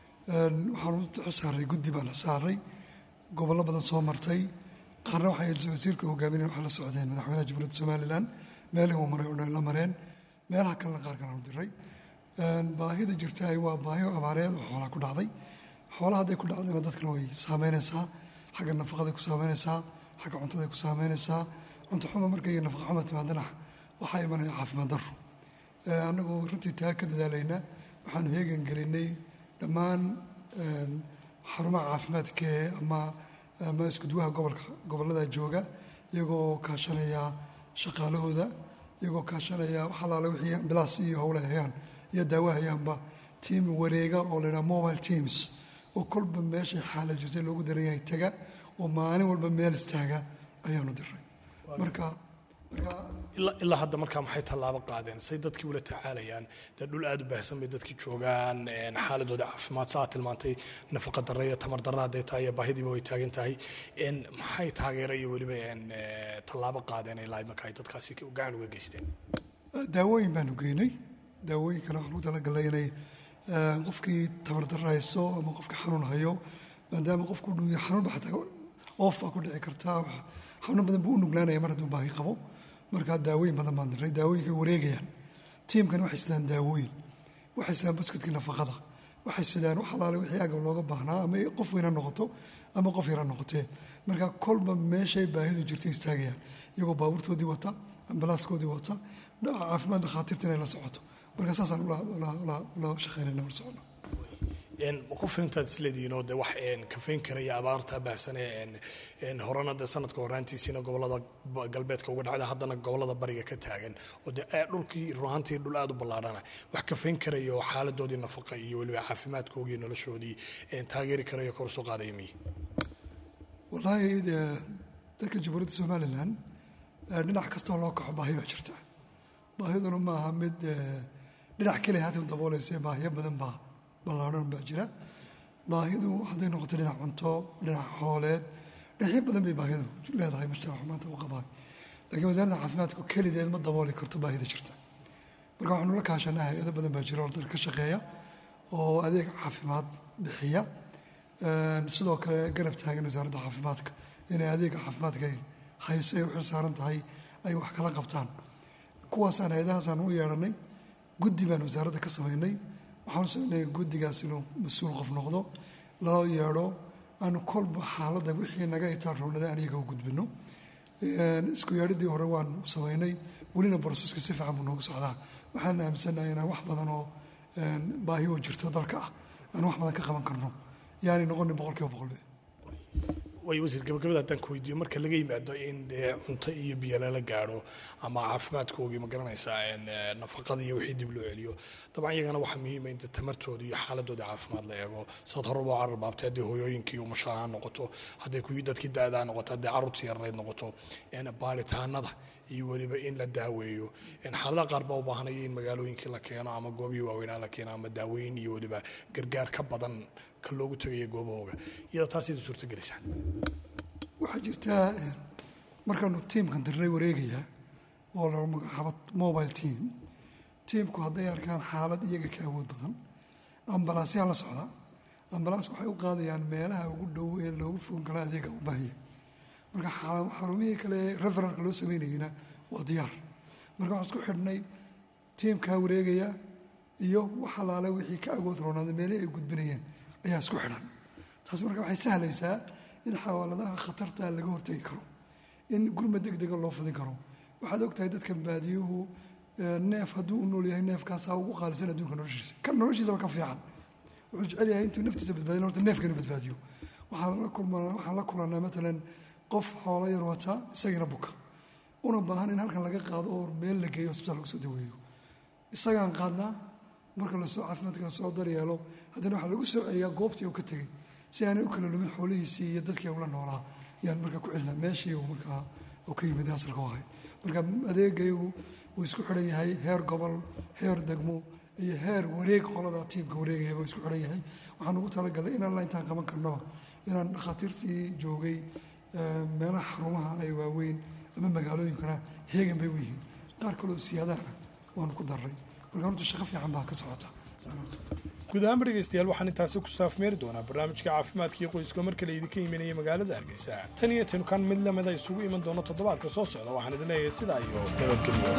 waxaan u saaray guddi baan saaray gobollo badan soo martay qaarna waxay wasiirka hogaaminaya waxaa la socdeen madaxweynaha jamhuuriyadda somalilan meelihii uu maray oo dhan la mareen meelaha kalena qaar kale aan u diray baahida jirtaay waa baahi abaareed oo xoolaa ku dhacday xoolaha hadday ku dhacdayna dadkana way saameynaysaa xagga nafaqaday ku saameynaysaa xagga cuntaday ku saameynaysaa cunto xuma markay nafaqa xuma timaadana waxaa imanaya caafimaad darro annagu runtii taa ka dadaalaynaa waxaanu heegan gelinay dhammaan xarumaha caafimaadka ama ama iskuduwaha gobolka gobollada jooga iyagoo kaashanaya shaqaalahooda iyagoo kaashanaya wax alaale wixii ambalaas iyo howle hayaan iyo daawo hayaanba tiim wareega oo la yidhaha mobile teams oo kolba meeshay xaala jirtay loogu daran yahay taga oo maalin walba meel istaaga ayaanu diray marka ilaa hadda markaa maxay tallaabo qaadeen say dadkii ula tacaalayaan dee dhul aada u baahsan bay dadkii joogaan xaaladooda caafimaad saa tilmaantay nafaqa darra iyo tamar darra hadday tahay iyo baahidiiba way taagan tahay maxay taageero iyo weliba tallaabo qaadeen ilaa imanka ay dadkaasi gacan uga geysteen daawooyin baanu geynay daawooyinkana waxaan u talagalnay inay qofkii tamar darra hayso ama qofka xanuun hayo maadaama qofku dhuuya xanuunba xataa oof baa ku dhici kartaa xanuun badan buu u nuglaanaya mar hadduu baahi qabo markaa daawooyin badan baan diray daawooyinka wareegayaan tiimkani waxay sidaan daawooyin waxay sidaan buskudkii nafaqada waxay sidaan wax alaale wixii agab looga baahnaa ama qof weyna noqoto ama qof yara noqotee markaa kolba meeshay baahidu jirtay istaagayaan iyagoo baabuurtoodii wata ambalaaskoodii wata caafimaad dhakhaatiirta inay la socoto markaa saasaan ula shaqeynayna ula socona ku filintaad isleedihiin oo de wax kafayn karaya abaarta baahsane horena de sanadka horaantiisiina gobolada galbeedka uga dhacda haddana gobolada bariga ka taagan oo de dhulkii runaantii dhul aada u ballaadhana wax kafayn karaya oo xaaladoodii nafaqa iyo weliba caafimaadkoogii iyo noloshoodii taageeri karaya kor usoo qaadaya miyi wallaahi dadka jamhuuriyadda somalilan dhinac kastoo loo kaxo baahi baa jirta baahiduna maaha mid dhinac keliya haatan daboolaysa baahiyo badan baa ballaadhan baa jira baahidu hadday noqoto dhinac cunto dhinac xooleed dhinacyo badan bay baahidu leedahay mujtamaca maanta u qabaa laakiin wasaaradda caafimaadku kelideed ma dabooli karto baahida jirta marka waxaanu la kaashanaa hay-ado badan baa jira oo dalka ka shaqeeya oo adeeg caafimaad bixiya sidoo kale garab taagan wasaaradda caafimaadka inay adeega caafimaadka hayse ay u xilsaaran tahay ay wax kala qabtaan kuwaasaan hay-adahaasaan u yeedhanay guddi baan wasaaradda ka samaynay waxaanu socnay guddigaas inuu mas-uul qof noqdo loo yeedho aanu kolba xaaladda wixii naga itaan rownada aan iyaga u gudbino isku yeedhidii hore waan samaynay welina boroseska si fiican buu noogu socdaa waxaan aaminsannahay inaan wax badan oo baahi oo jirto dalka ah aan wax badan ka qaban karno yaani noqonin boqol kiiba boqol be way wasiir gabagabada haddaan ku weydiiyo marka laga yimaado in dee cunto iyo biyo lala gaadho ama caafimaadkoogii ma garanaysaa nafaqada iyo wixii dib loo celiyo dabcan iyagana waxaa muhiima in tamartooda iyo xaaladooda caafimaad la eego saad horeba oo carar baabtay haddii hooyooyinkii umashaha noqoto hadday kuwii dadkii da-daa noqoto hadday carruurtii yarnayd noqoto baaritaanada iyo weliba in la daaweeyo xaaladaha qaar baa u baahanaya in magaalooyinkii la keeno ama goobihii waaweynaa la keeno ama daaweyn iyo weliba gargaar ka badan ka loogu tagaya goobahooga iyada taas ida suurtagelisaan waxaa jirtaa markaanu tiimkan dirnay wareegaya oo lagu magacaabo mobile team tiimku hadday arkaan xaalad iyaga ka awood badan ambalaasyaa la socda ambalaas waxay u qaadayaan meelaha ugu dhow ee loogu fogan kala adeega u baahaya marka xarumihii kale referalka loo sameynayena waa diyaar marka waxaan isku xidhnay tiimkaa wareegaya iyo wax alaale wixii ka awood roonaaday meelihii ay gudbinayeen ayaa isku xidhan taas marka waxay sahlaysaa in xawaaladaha khatarta laga hortegi karo in gurma deg dega loo fudin karo waxaad ogtahay dadka baadiyuhu neef hadduu u nool yahay neefkaasaa ugu qaalisan adduunka noloshiisa kan noloshiisaba ka fiican wuxuu jecel yahay intuu naftiisa badbaadiyo horta neefkana badbaadiyo waxaan la kulmaa waxaan la kulanaa matalan qof xoolo yar wata isagana buka una baahan in halkan laga qaado oo meel la geeyo hosbitaal lagu soo daweeyo isagaan qaadnaa marka lasoo caafimaadka lasoo daryeelo haddana waxaa lagu soo celiyaa goobtii uu ka tegey si aanay u kala lumin xoolihiisii iyo dadkii ula noolaa yaan markaa ku celinaa meeshii uu markaa uu ka yimid asalka u ahayd marka adeegayagu wuu isku xidhan yahay heer gobol heer degmo iyo heer wareeg qolada tiimka wareegayaba isku xidhan yahay waxaan ugu talagalay inaan la intaan qaban karnaba inaan dhakhaatiirtii joogay meelaha xarumaha ay waaweyn ama magaalooyinkana heegan bay u yihiin qaar kaloo siyaadaana waanu ku darray marka horta shaqo fiican baa ka socota guud ahaanba dhegaystayaal waxaan intaasi ku saafmeeri doonaa barnaamijka caafimaadkii qoyska marka la idinka imanaya magaalada hargeysa tan iyo tan kan mid lamida isugu iman doono toddobaadka soo socda waxaan idin leeyahay sidaa iyo nabadgelyo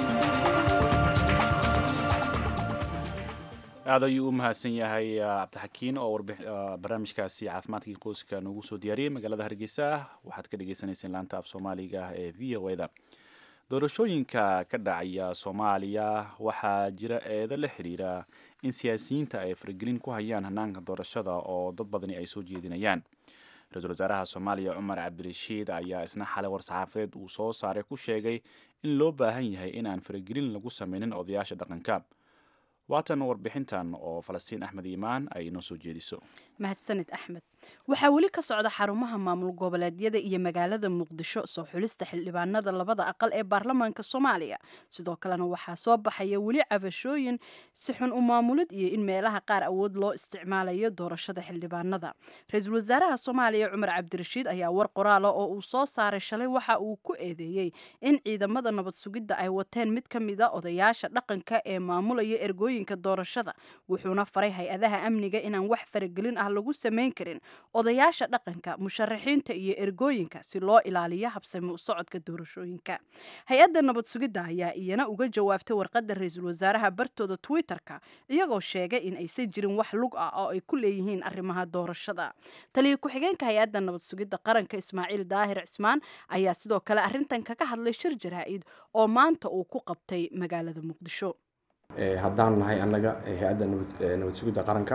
aad ayuu u mahadsan yahay cabdixakiin oo barnaamijkaasi caafimaadkii qoyska noogu soo diyaariyey magaalada hargeysa waxaad ka dhagaysanayseen laanta af soomaaliga ee v o da doorashooyinka ka dhacaya soomaaliya waxaa jira eedo la xiriira in siyaasiyiinta ay faragelin ku hayaan hanaanka doorashada oo dad badani ay soo jeedinayaan. ra-iisul wasaaraha soomaaliya cumar cabdirashiid ayaa isna xalay war-saxaafadeed uu soo saaray ku sheegay in loo baahan yahay in aan faragelin lagu sameynin odayaasha dhaqanka. waatan warbixintan oo falastiin axmed iimaan ay inoo soo jeediso. mahadsanid axmed. waxaa weli ka socda xarumaha maamul goboleedyada iyo magaalada muqdisho soo xulista xildhibaanada labada aqal ee baarlamaanka soomaaliya. sidoo kalena waxaa soo baxaya weli cabashooyin si xun u maamulid iyo in meelaha qaar awood loo isticmaalayo doorashada xildhibaanada. ra-iisul wasaaraha soomaaliya cumar cabdirashiid ayaa war qoraala oo uu soo saaray shalay waxa uu ku eedeeyey in ciidamada nabad sugidda ay wateen mid ka mid a odayaasha dhaqanka ee maamulaya ergooyinka doorashada, wuxuuna faray hay-adaha amniga inaan wax faragelin ah lagu samayn karin odayaasha dhaqanka, musharaxiinta iyo ergooyinka si loo ilaaliyo habsami u socodka doorashooyinka. hay-adda nabad sugidda ayaa iyana uga jawaabtay warqadda ra-iisul wasaaraha bartooda twitter-ka iyagoo sheegay in aysan jirin wax lug ah oo ay ku leeyihiin arrimaha doorashada. taliya ku-xigeenka hay-adda nabad sugidda qaranka Ismaaciil Daahir Cismaan ayaa sidoo kale arrintan kaga hadlay shir jaraa'id oo maanta uu ku qabtay magaalada Muqdisho. haddaan nahay annaga hay-adda nabad sugidda qaranka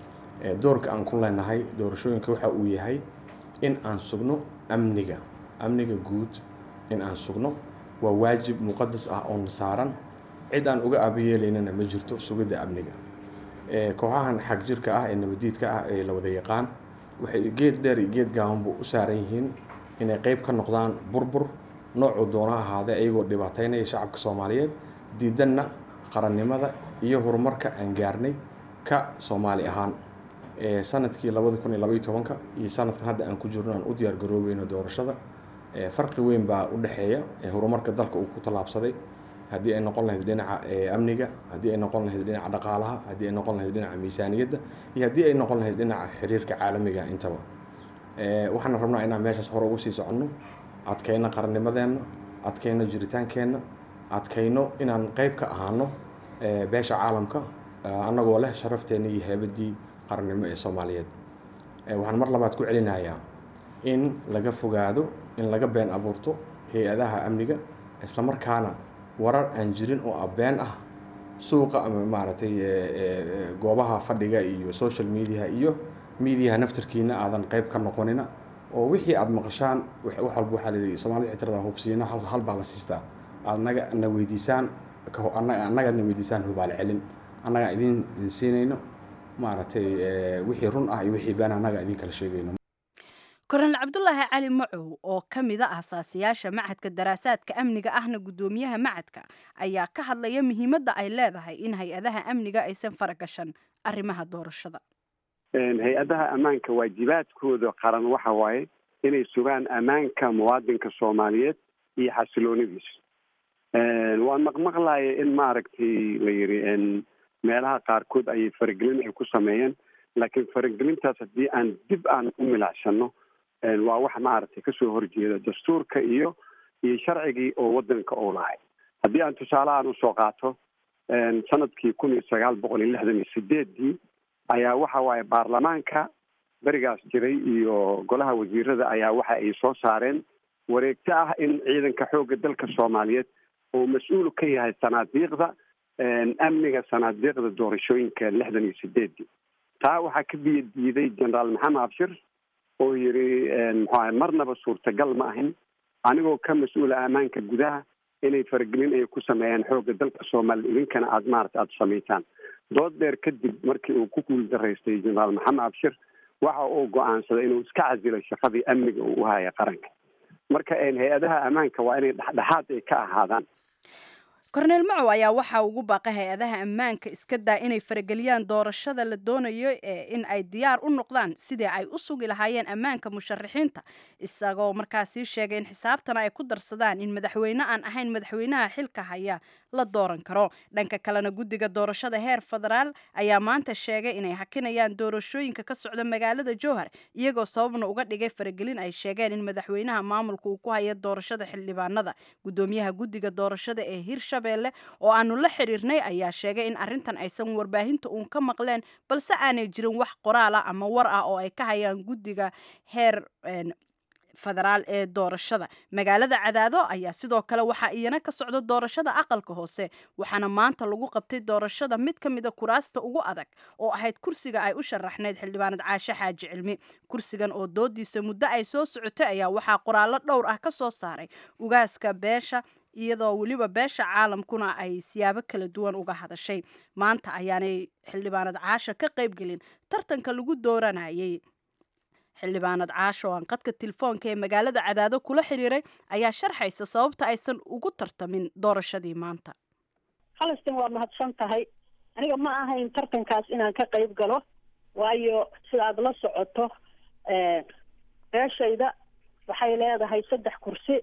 doorka aan ku leenahay doorashooyinka waxa uu yahay in aan sugno amniga amniga guud in aan sugno waa waajib muqadas ah oo saaran cid aan uga aabayeelaynana ma jirto sugidda amniga. kooxahan xag jirka ah ee nabadiidka ah ee la wada yaqaan waxay geed dheer iyo geed gaabanba u saaran yihiin inay qayb ka noqdaan burbur noocuu doona ahaadee iyagoo dhibaataynaya shacabka soomaaliyeed diidanna qarannimada iyo horumarka aan gaarnay ka Soomaali ahaan. ee sanadkii labada kun iyo laba iyo tobanka iyo sanadkan hadda aan ku jirno aan u diyaar garoobeyno doorashada ee farqi weyn baa u dhaxeeya ee horumarka dalka uu ku talaabsaday haddii ay noqon lahayd dhinaca amniga, haddii ay noqon lahayd dhinaca dhaqaalaha, haddii ay noqon lahayd dhinaca miisaaniyadda iyo haddii ay noqon lahayd dhinaca xiriirka caalamiga intaba. ee waxaan rabnaa inaan meeshaas hore ugu sii soconno, adkayno qarannimadeenna, adkayno jiritaankeenna, adkayno inaan qayb ka ahaano beesha caalamka annagoo leh sharafteena iyo heebadii qarannimo ee Soomaaliyeed. waxaan mar labaad ku celinayaa in laga fogaado in laga been abuurto hay-adaha amniga isla markaana warar aan jirin oo been ah suuqa ama maaragtay goobaha fadhiga iyo social media iyo media naftarkiina aadan qayb ka noqonina oo wixii aad maqashaan wax walba waxa la yiri Soomaalida xitirada hubsiina hal hal baa la siistaa annaga na weydiisaan annaga na weydiisaan hubaal celin annaga idin siinayno maaragtay wixii run ah iyo wixii been annaga idin kala sheegayno. Korneyl Cabdullaahi Cali Macow oo ka mid ah aasaasiyaasha macadka daraasaadka amniga ahna gudoomiyaha macadka ayaa ka hadlaya muhiimadda ay leedahay in hay-adaha amniga aysan faragashan arrimaha doorashada. hay-adaha ammaanka waajibaadkooda qaran waxa waaye inay sugaan ammaanka muwaadinka Soomaaliyeed iyo xasiloonidiisa. waan maqmaqlaaya in maaragtay la yiri meelaha qaarkood ay faragelin ay ku sameeyeen laakiin faragelintaas haddii aan dib aan u milacsanno waa wax maaragtay kasoo horjeeda dastuurka iyo iyo sharcigii oo wadanka oo lahay. haddii aan tusaale aan usoo qaato sanadkii kun iyo sagaal boqol iyo lixdan iyo sideedii ayaa waxa waaye baarlamaanka berigaas jiray iyo golaha wasiirada ayaa waxa ay soo saareen wareegto ah in ciidanka xoogga dalka Soomaaliyeed oo mas-uul ka yahay sanaadiiqda amniga sanaadiiqda doorashooyinka lixdan iyo sideedii. taa waxaa ka biyo diiday jenaraal maxamed abshir oo yiri maxaa marnaba suurtagal ma ahin anigoo ka mas-uula ammaanka gudaha inay faragelin ay ku sameeyaan xoogga dalka Soomaaliya idinkana aad maaragtay aad sameeytaan. dood dheer kadib markii uu ku guuldaraystay jenaraal maxamed abshir waxa uu go'aansaday inuu iska casilo shaqadii amniga uu u haya qaranka. marka hay-adaha ammaanka waa inay dhexdhexaad ay ka ahaadaan. Korneyl Macow ayaa waxa ugu baaqay hay-adaha ammaanka iska daa inay farageliyaan doorashada la doonayo ee in ay diyaar u noqdaan sidii ay u sugi lahaayeen ammaanka musharaxiinta isagoo markaasi sheegay in xisaabtana ay ku darsadaan in madaxweyne aan ahayn madaxweynaha xilka haya la dooran karo. dhanka kalena guddiga doorashada heer federaal ayaa maanta sheegay inay hakinayaan doorashooyinka ka socda magaalada Jowhar iyagoo sababna uga dhigay faragelin ay sheegeen in madaxweynaha maamulku uu ku hayo doorashada xildhibaanada. gudoomiyaha guddiga doorashada ee Hirshabeelle oo aanu la xiriirnay ayaa sheegay in arrintan aysan warbaahinta uun ka maqleen balse aanay jirin wax qoraal ah ama war ah oo ay ka hayaan guddiga heer federaal ee doorashada magaalada cadaado ayaa sidoo kale waxaa iyana ka socda doorashada aqalka hoose waxaana maanta lagu qabtay doorashada mid ka mida kuraasta ugu adag oo ahayd kursiga ay u sharaxnayd xildhibaanad caashe xaaji cilmi kursigan oo doodiisa muddo ay soo socotay ayaa waxaa qoraallo dhowr ah ka soo saaray ugaaska beesha iyadoo weliba beesha caalamkuna ay siyaabo kala duwan uga hadashay maanta ayaanay xildhibaanad caasha ka qaybgelin tartanka lagu dooranayay xildhibaanad caasho aan qadka telefoonka ee magaalada cadaado kula xiriiray ayaa sharxaysa sababta aysan ugu tartamin doorashadii maanta halastin waa mahadsan tahay aniga ma ahayn tartankaas inaan ka qayb galo waayo sida aad la socoto beeshayda waxay leedahay saddex kursi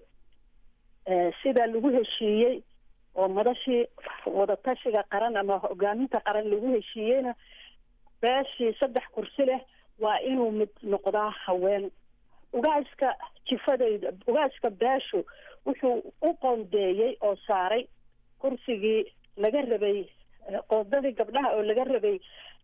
sida lagu heshiiyey oo madashii wadatashiga qaran ama hogaaminta qaran lagu heshiiyeyna beeshii saddex kursi leh waa inuu mid noqdaa haween ugaaska jifadayda ugaaska beeshu wuxuu u qoondeeyey oo saaray kursigii laga rabay qoodadii gabdhaha oo laga rabay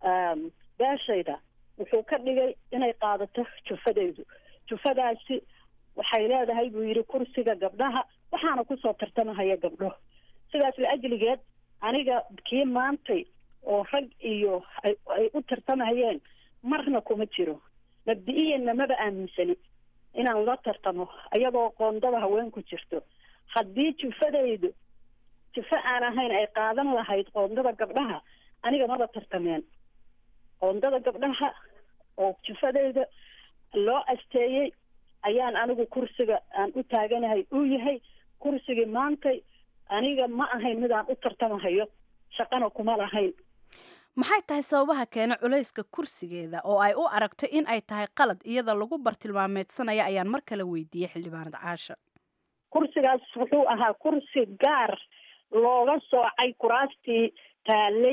beeshayda wuxuu ka dhigay inay qaadato jufadaydu jufadaasi waxay leedahay buu yidhi kursiga gabdhaha waxaana kusoo tartamahaya gabdho sidaas la ajligeed aniga kii maantay oo rag iyo ay u tartamahayeen marna kuma jiro mabdi-iyanna maba aaminsani inaan la tartamo ayadoo qoondada haween ku jirto haddii jufadaydu jufo aan ahayn ay qaadan lahayd qoondada gabdhaha aniga maba tartameen qoondada gabdhaha oo jufadayda loo asteeyey ayaan anigu kursiga aan u taaganahay uu yahay kursigii maantay aniga ma ahayn midaan u tartamahayo shaqana kuma lahayn maxay tahay sababaha keena culayska kursigeeda oo ay u aragto in ay tahay qalad iyada lagu bartilmaameedsanaya ayaan mar kale weydiiyey xildhibaanad caasha kursigaas wuxuu ahaa kursi gaar looga soocay kuraastii taalay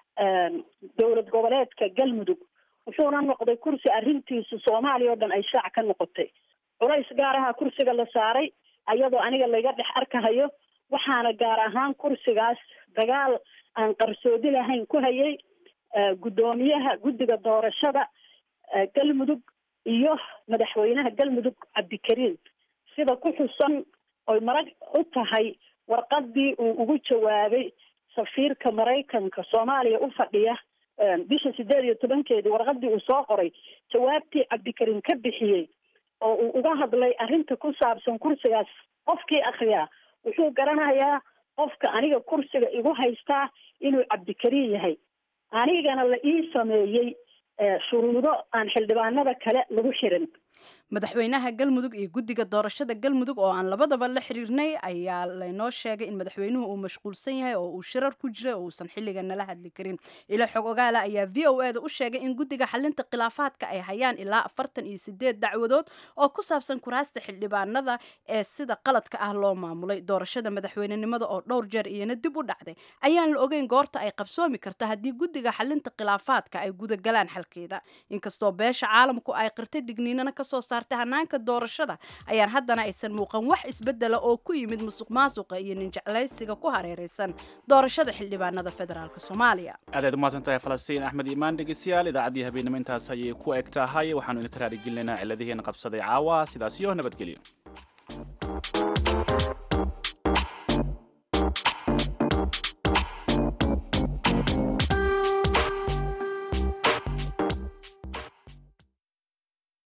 dowlad goboleedka galmudug wuxuuna noqday kursi arrintiisu soomaaliya oo dhan ay shaac ka noqotay culays gaar ahaa kursiga la saaray ayadoo aniga laga dhex arkahayo waxaana gaar ahaan kursigaas dagaal aan qarsoodi lahayn ku hayay guddoomiyaha guddiga doorashada galmudug iyo madaxweynaha galmudug cabdikariin sida ku xusan oy marag u tahay warqadii uu ugu jawaabay safiirka maraykanka soomaaliya u fadhiya bisha sideed iyo tobankeedii warqadii uu soo qoray jawaabtii cabdikariin ka bixiyey oo uu uga hadlay arrinta ku saabsan kursigaas qofkii akriyaa wuxuu garanayaa qofka aniga kursiga igu haystaa inuu cabdikariin yahay anigana la ii sameeyey shuruudo aan xildhibaanada kale lagu xirin madaxweynaha galmudug iyo guddiga doorashada galmudug oo aan labadaba la xiriirnay ayaa laynoo sheegay in madaxweynuhu uu mashquulsan yahay oo uu shirar ku jiray oo uusan xilligan nala hadli karin ila xog ogaala ayaa v o eda u sheegay in guddiga xalinta khilaafaadka ay hayaan ilaa afartan iyo sideed dacwadood oo ku saabsan kuraasta xildhibaanada ee sida qaladka ah loo maamulay doorashada madaxweynenimada oo dhowr jeer iyana dib u dhacday ayaan la ogeyn goorta ay qabsoomi karto haddii guddiga xalinta khilaafaadka ay gudagalaan xalkeeda inkastoo beesha caalamku ay qirtay digniinana kasoo saartay hanaanka doorashada ayaan haddana aysan muuqan wax isbedela oo ku yimid musuq maasuqa iyo ninjeclaysiga ku hareeraysan doorashada xildhibaanada federaalk soomaaliya aadaad umahadsan tahay falastiin axmed iimaan dhegeystayaal idaacaddii habeenimo intaas ayay ku eg tahay waxaanu idinka raarigelinaynaa ciladihiina qabsaday caawa sidaas iyo nabadgelyo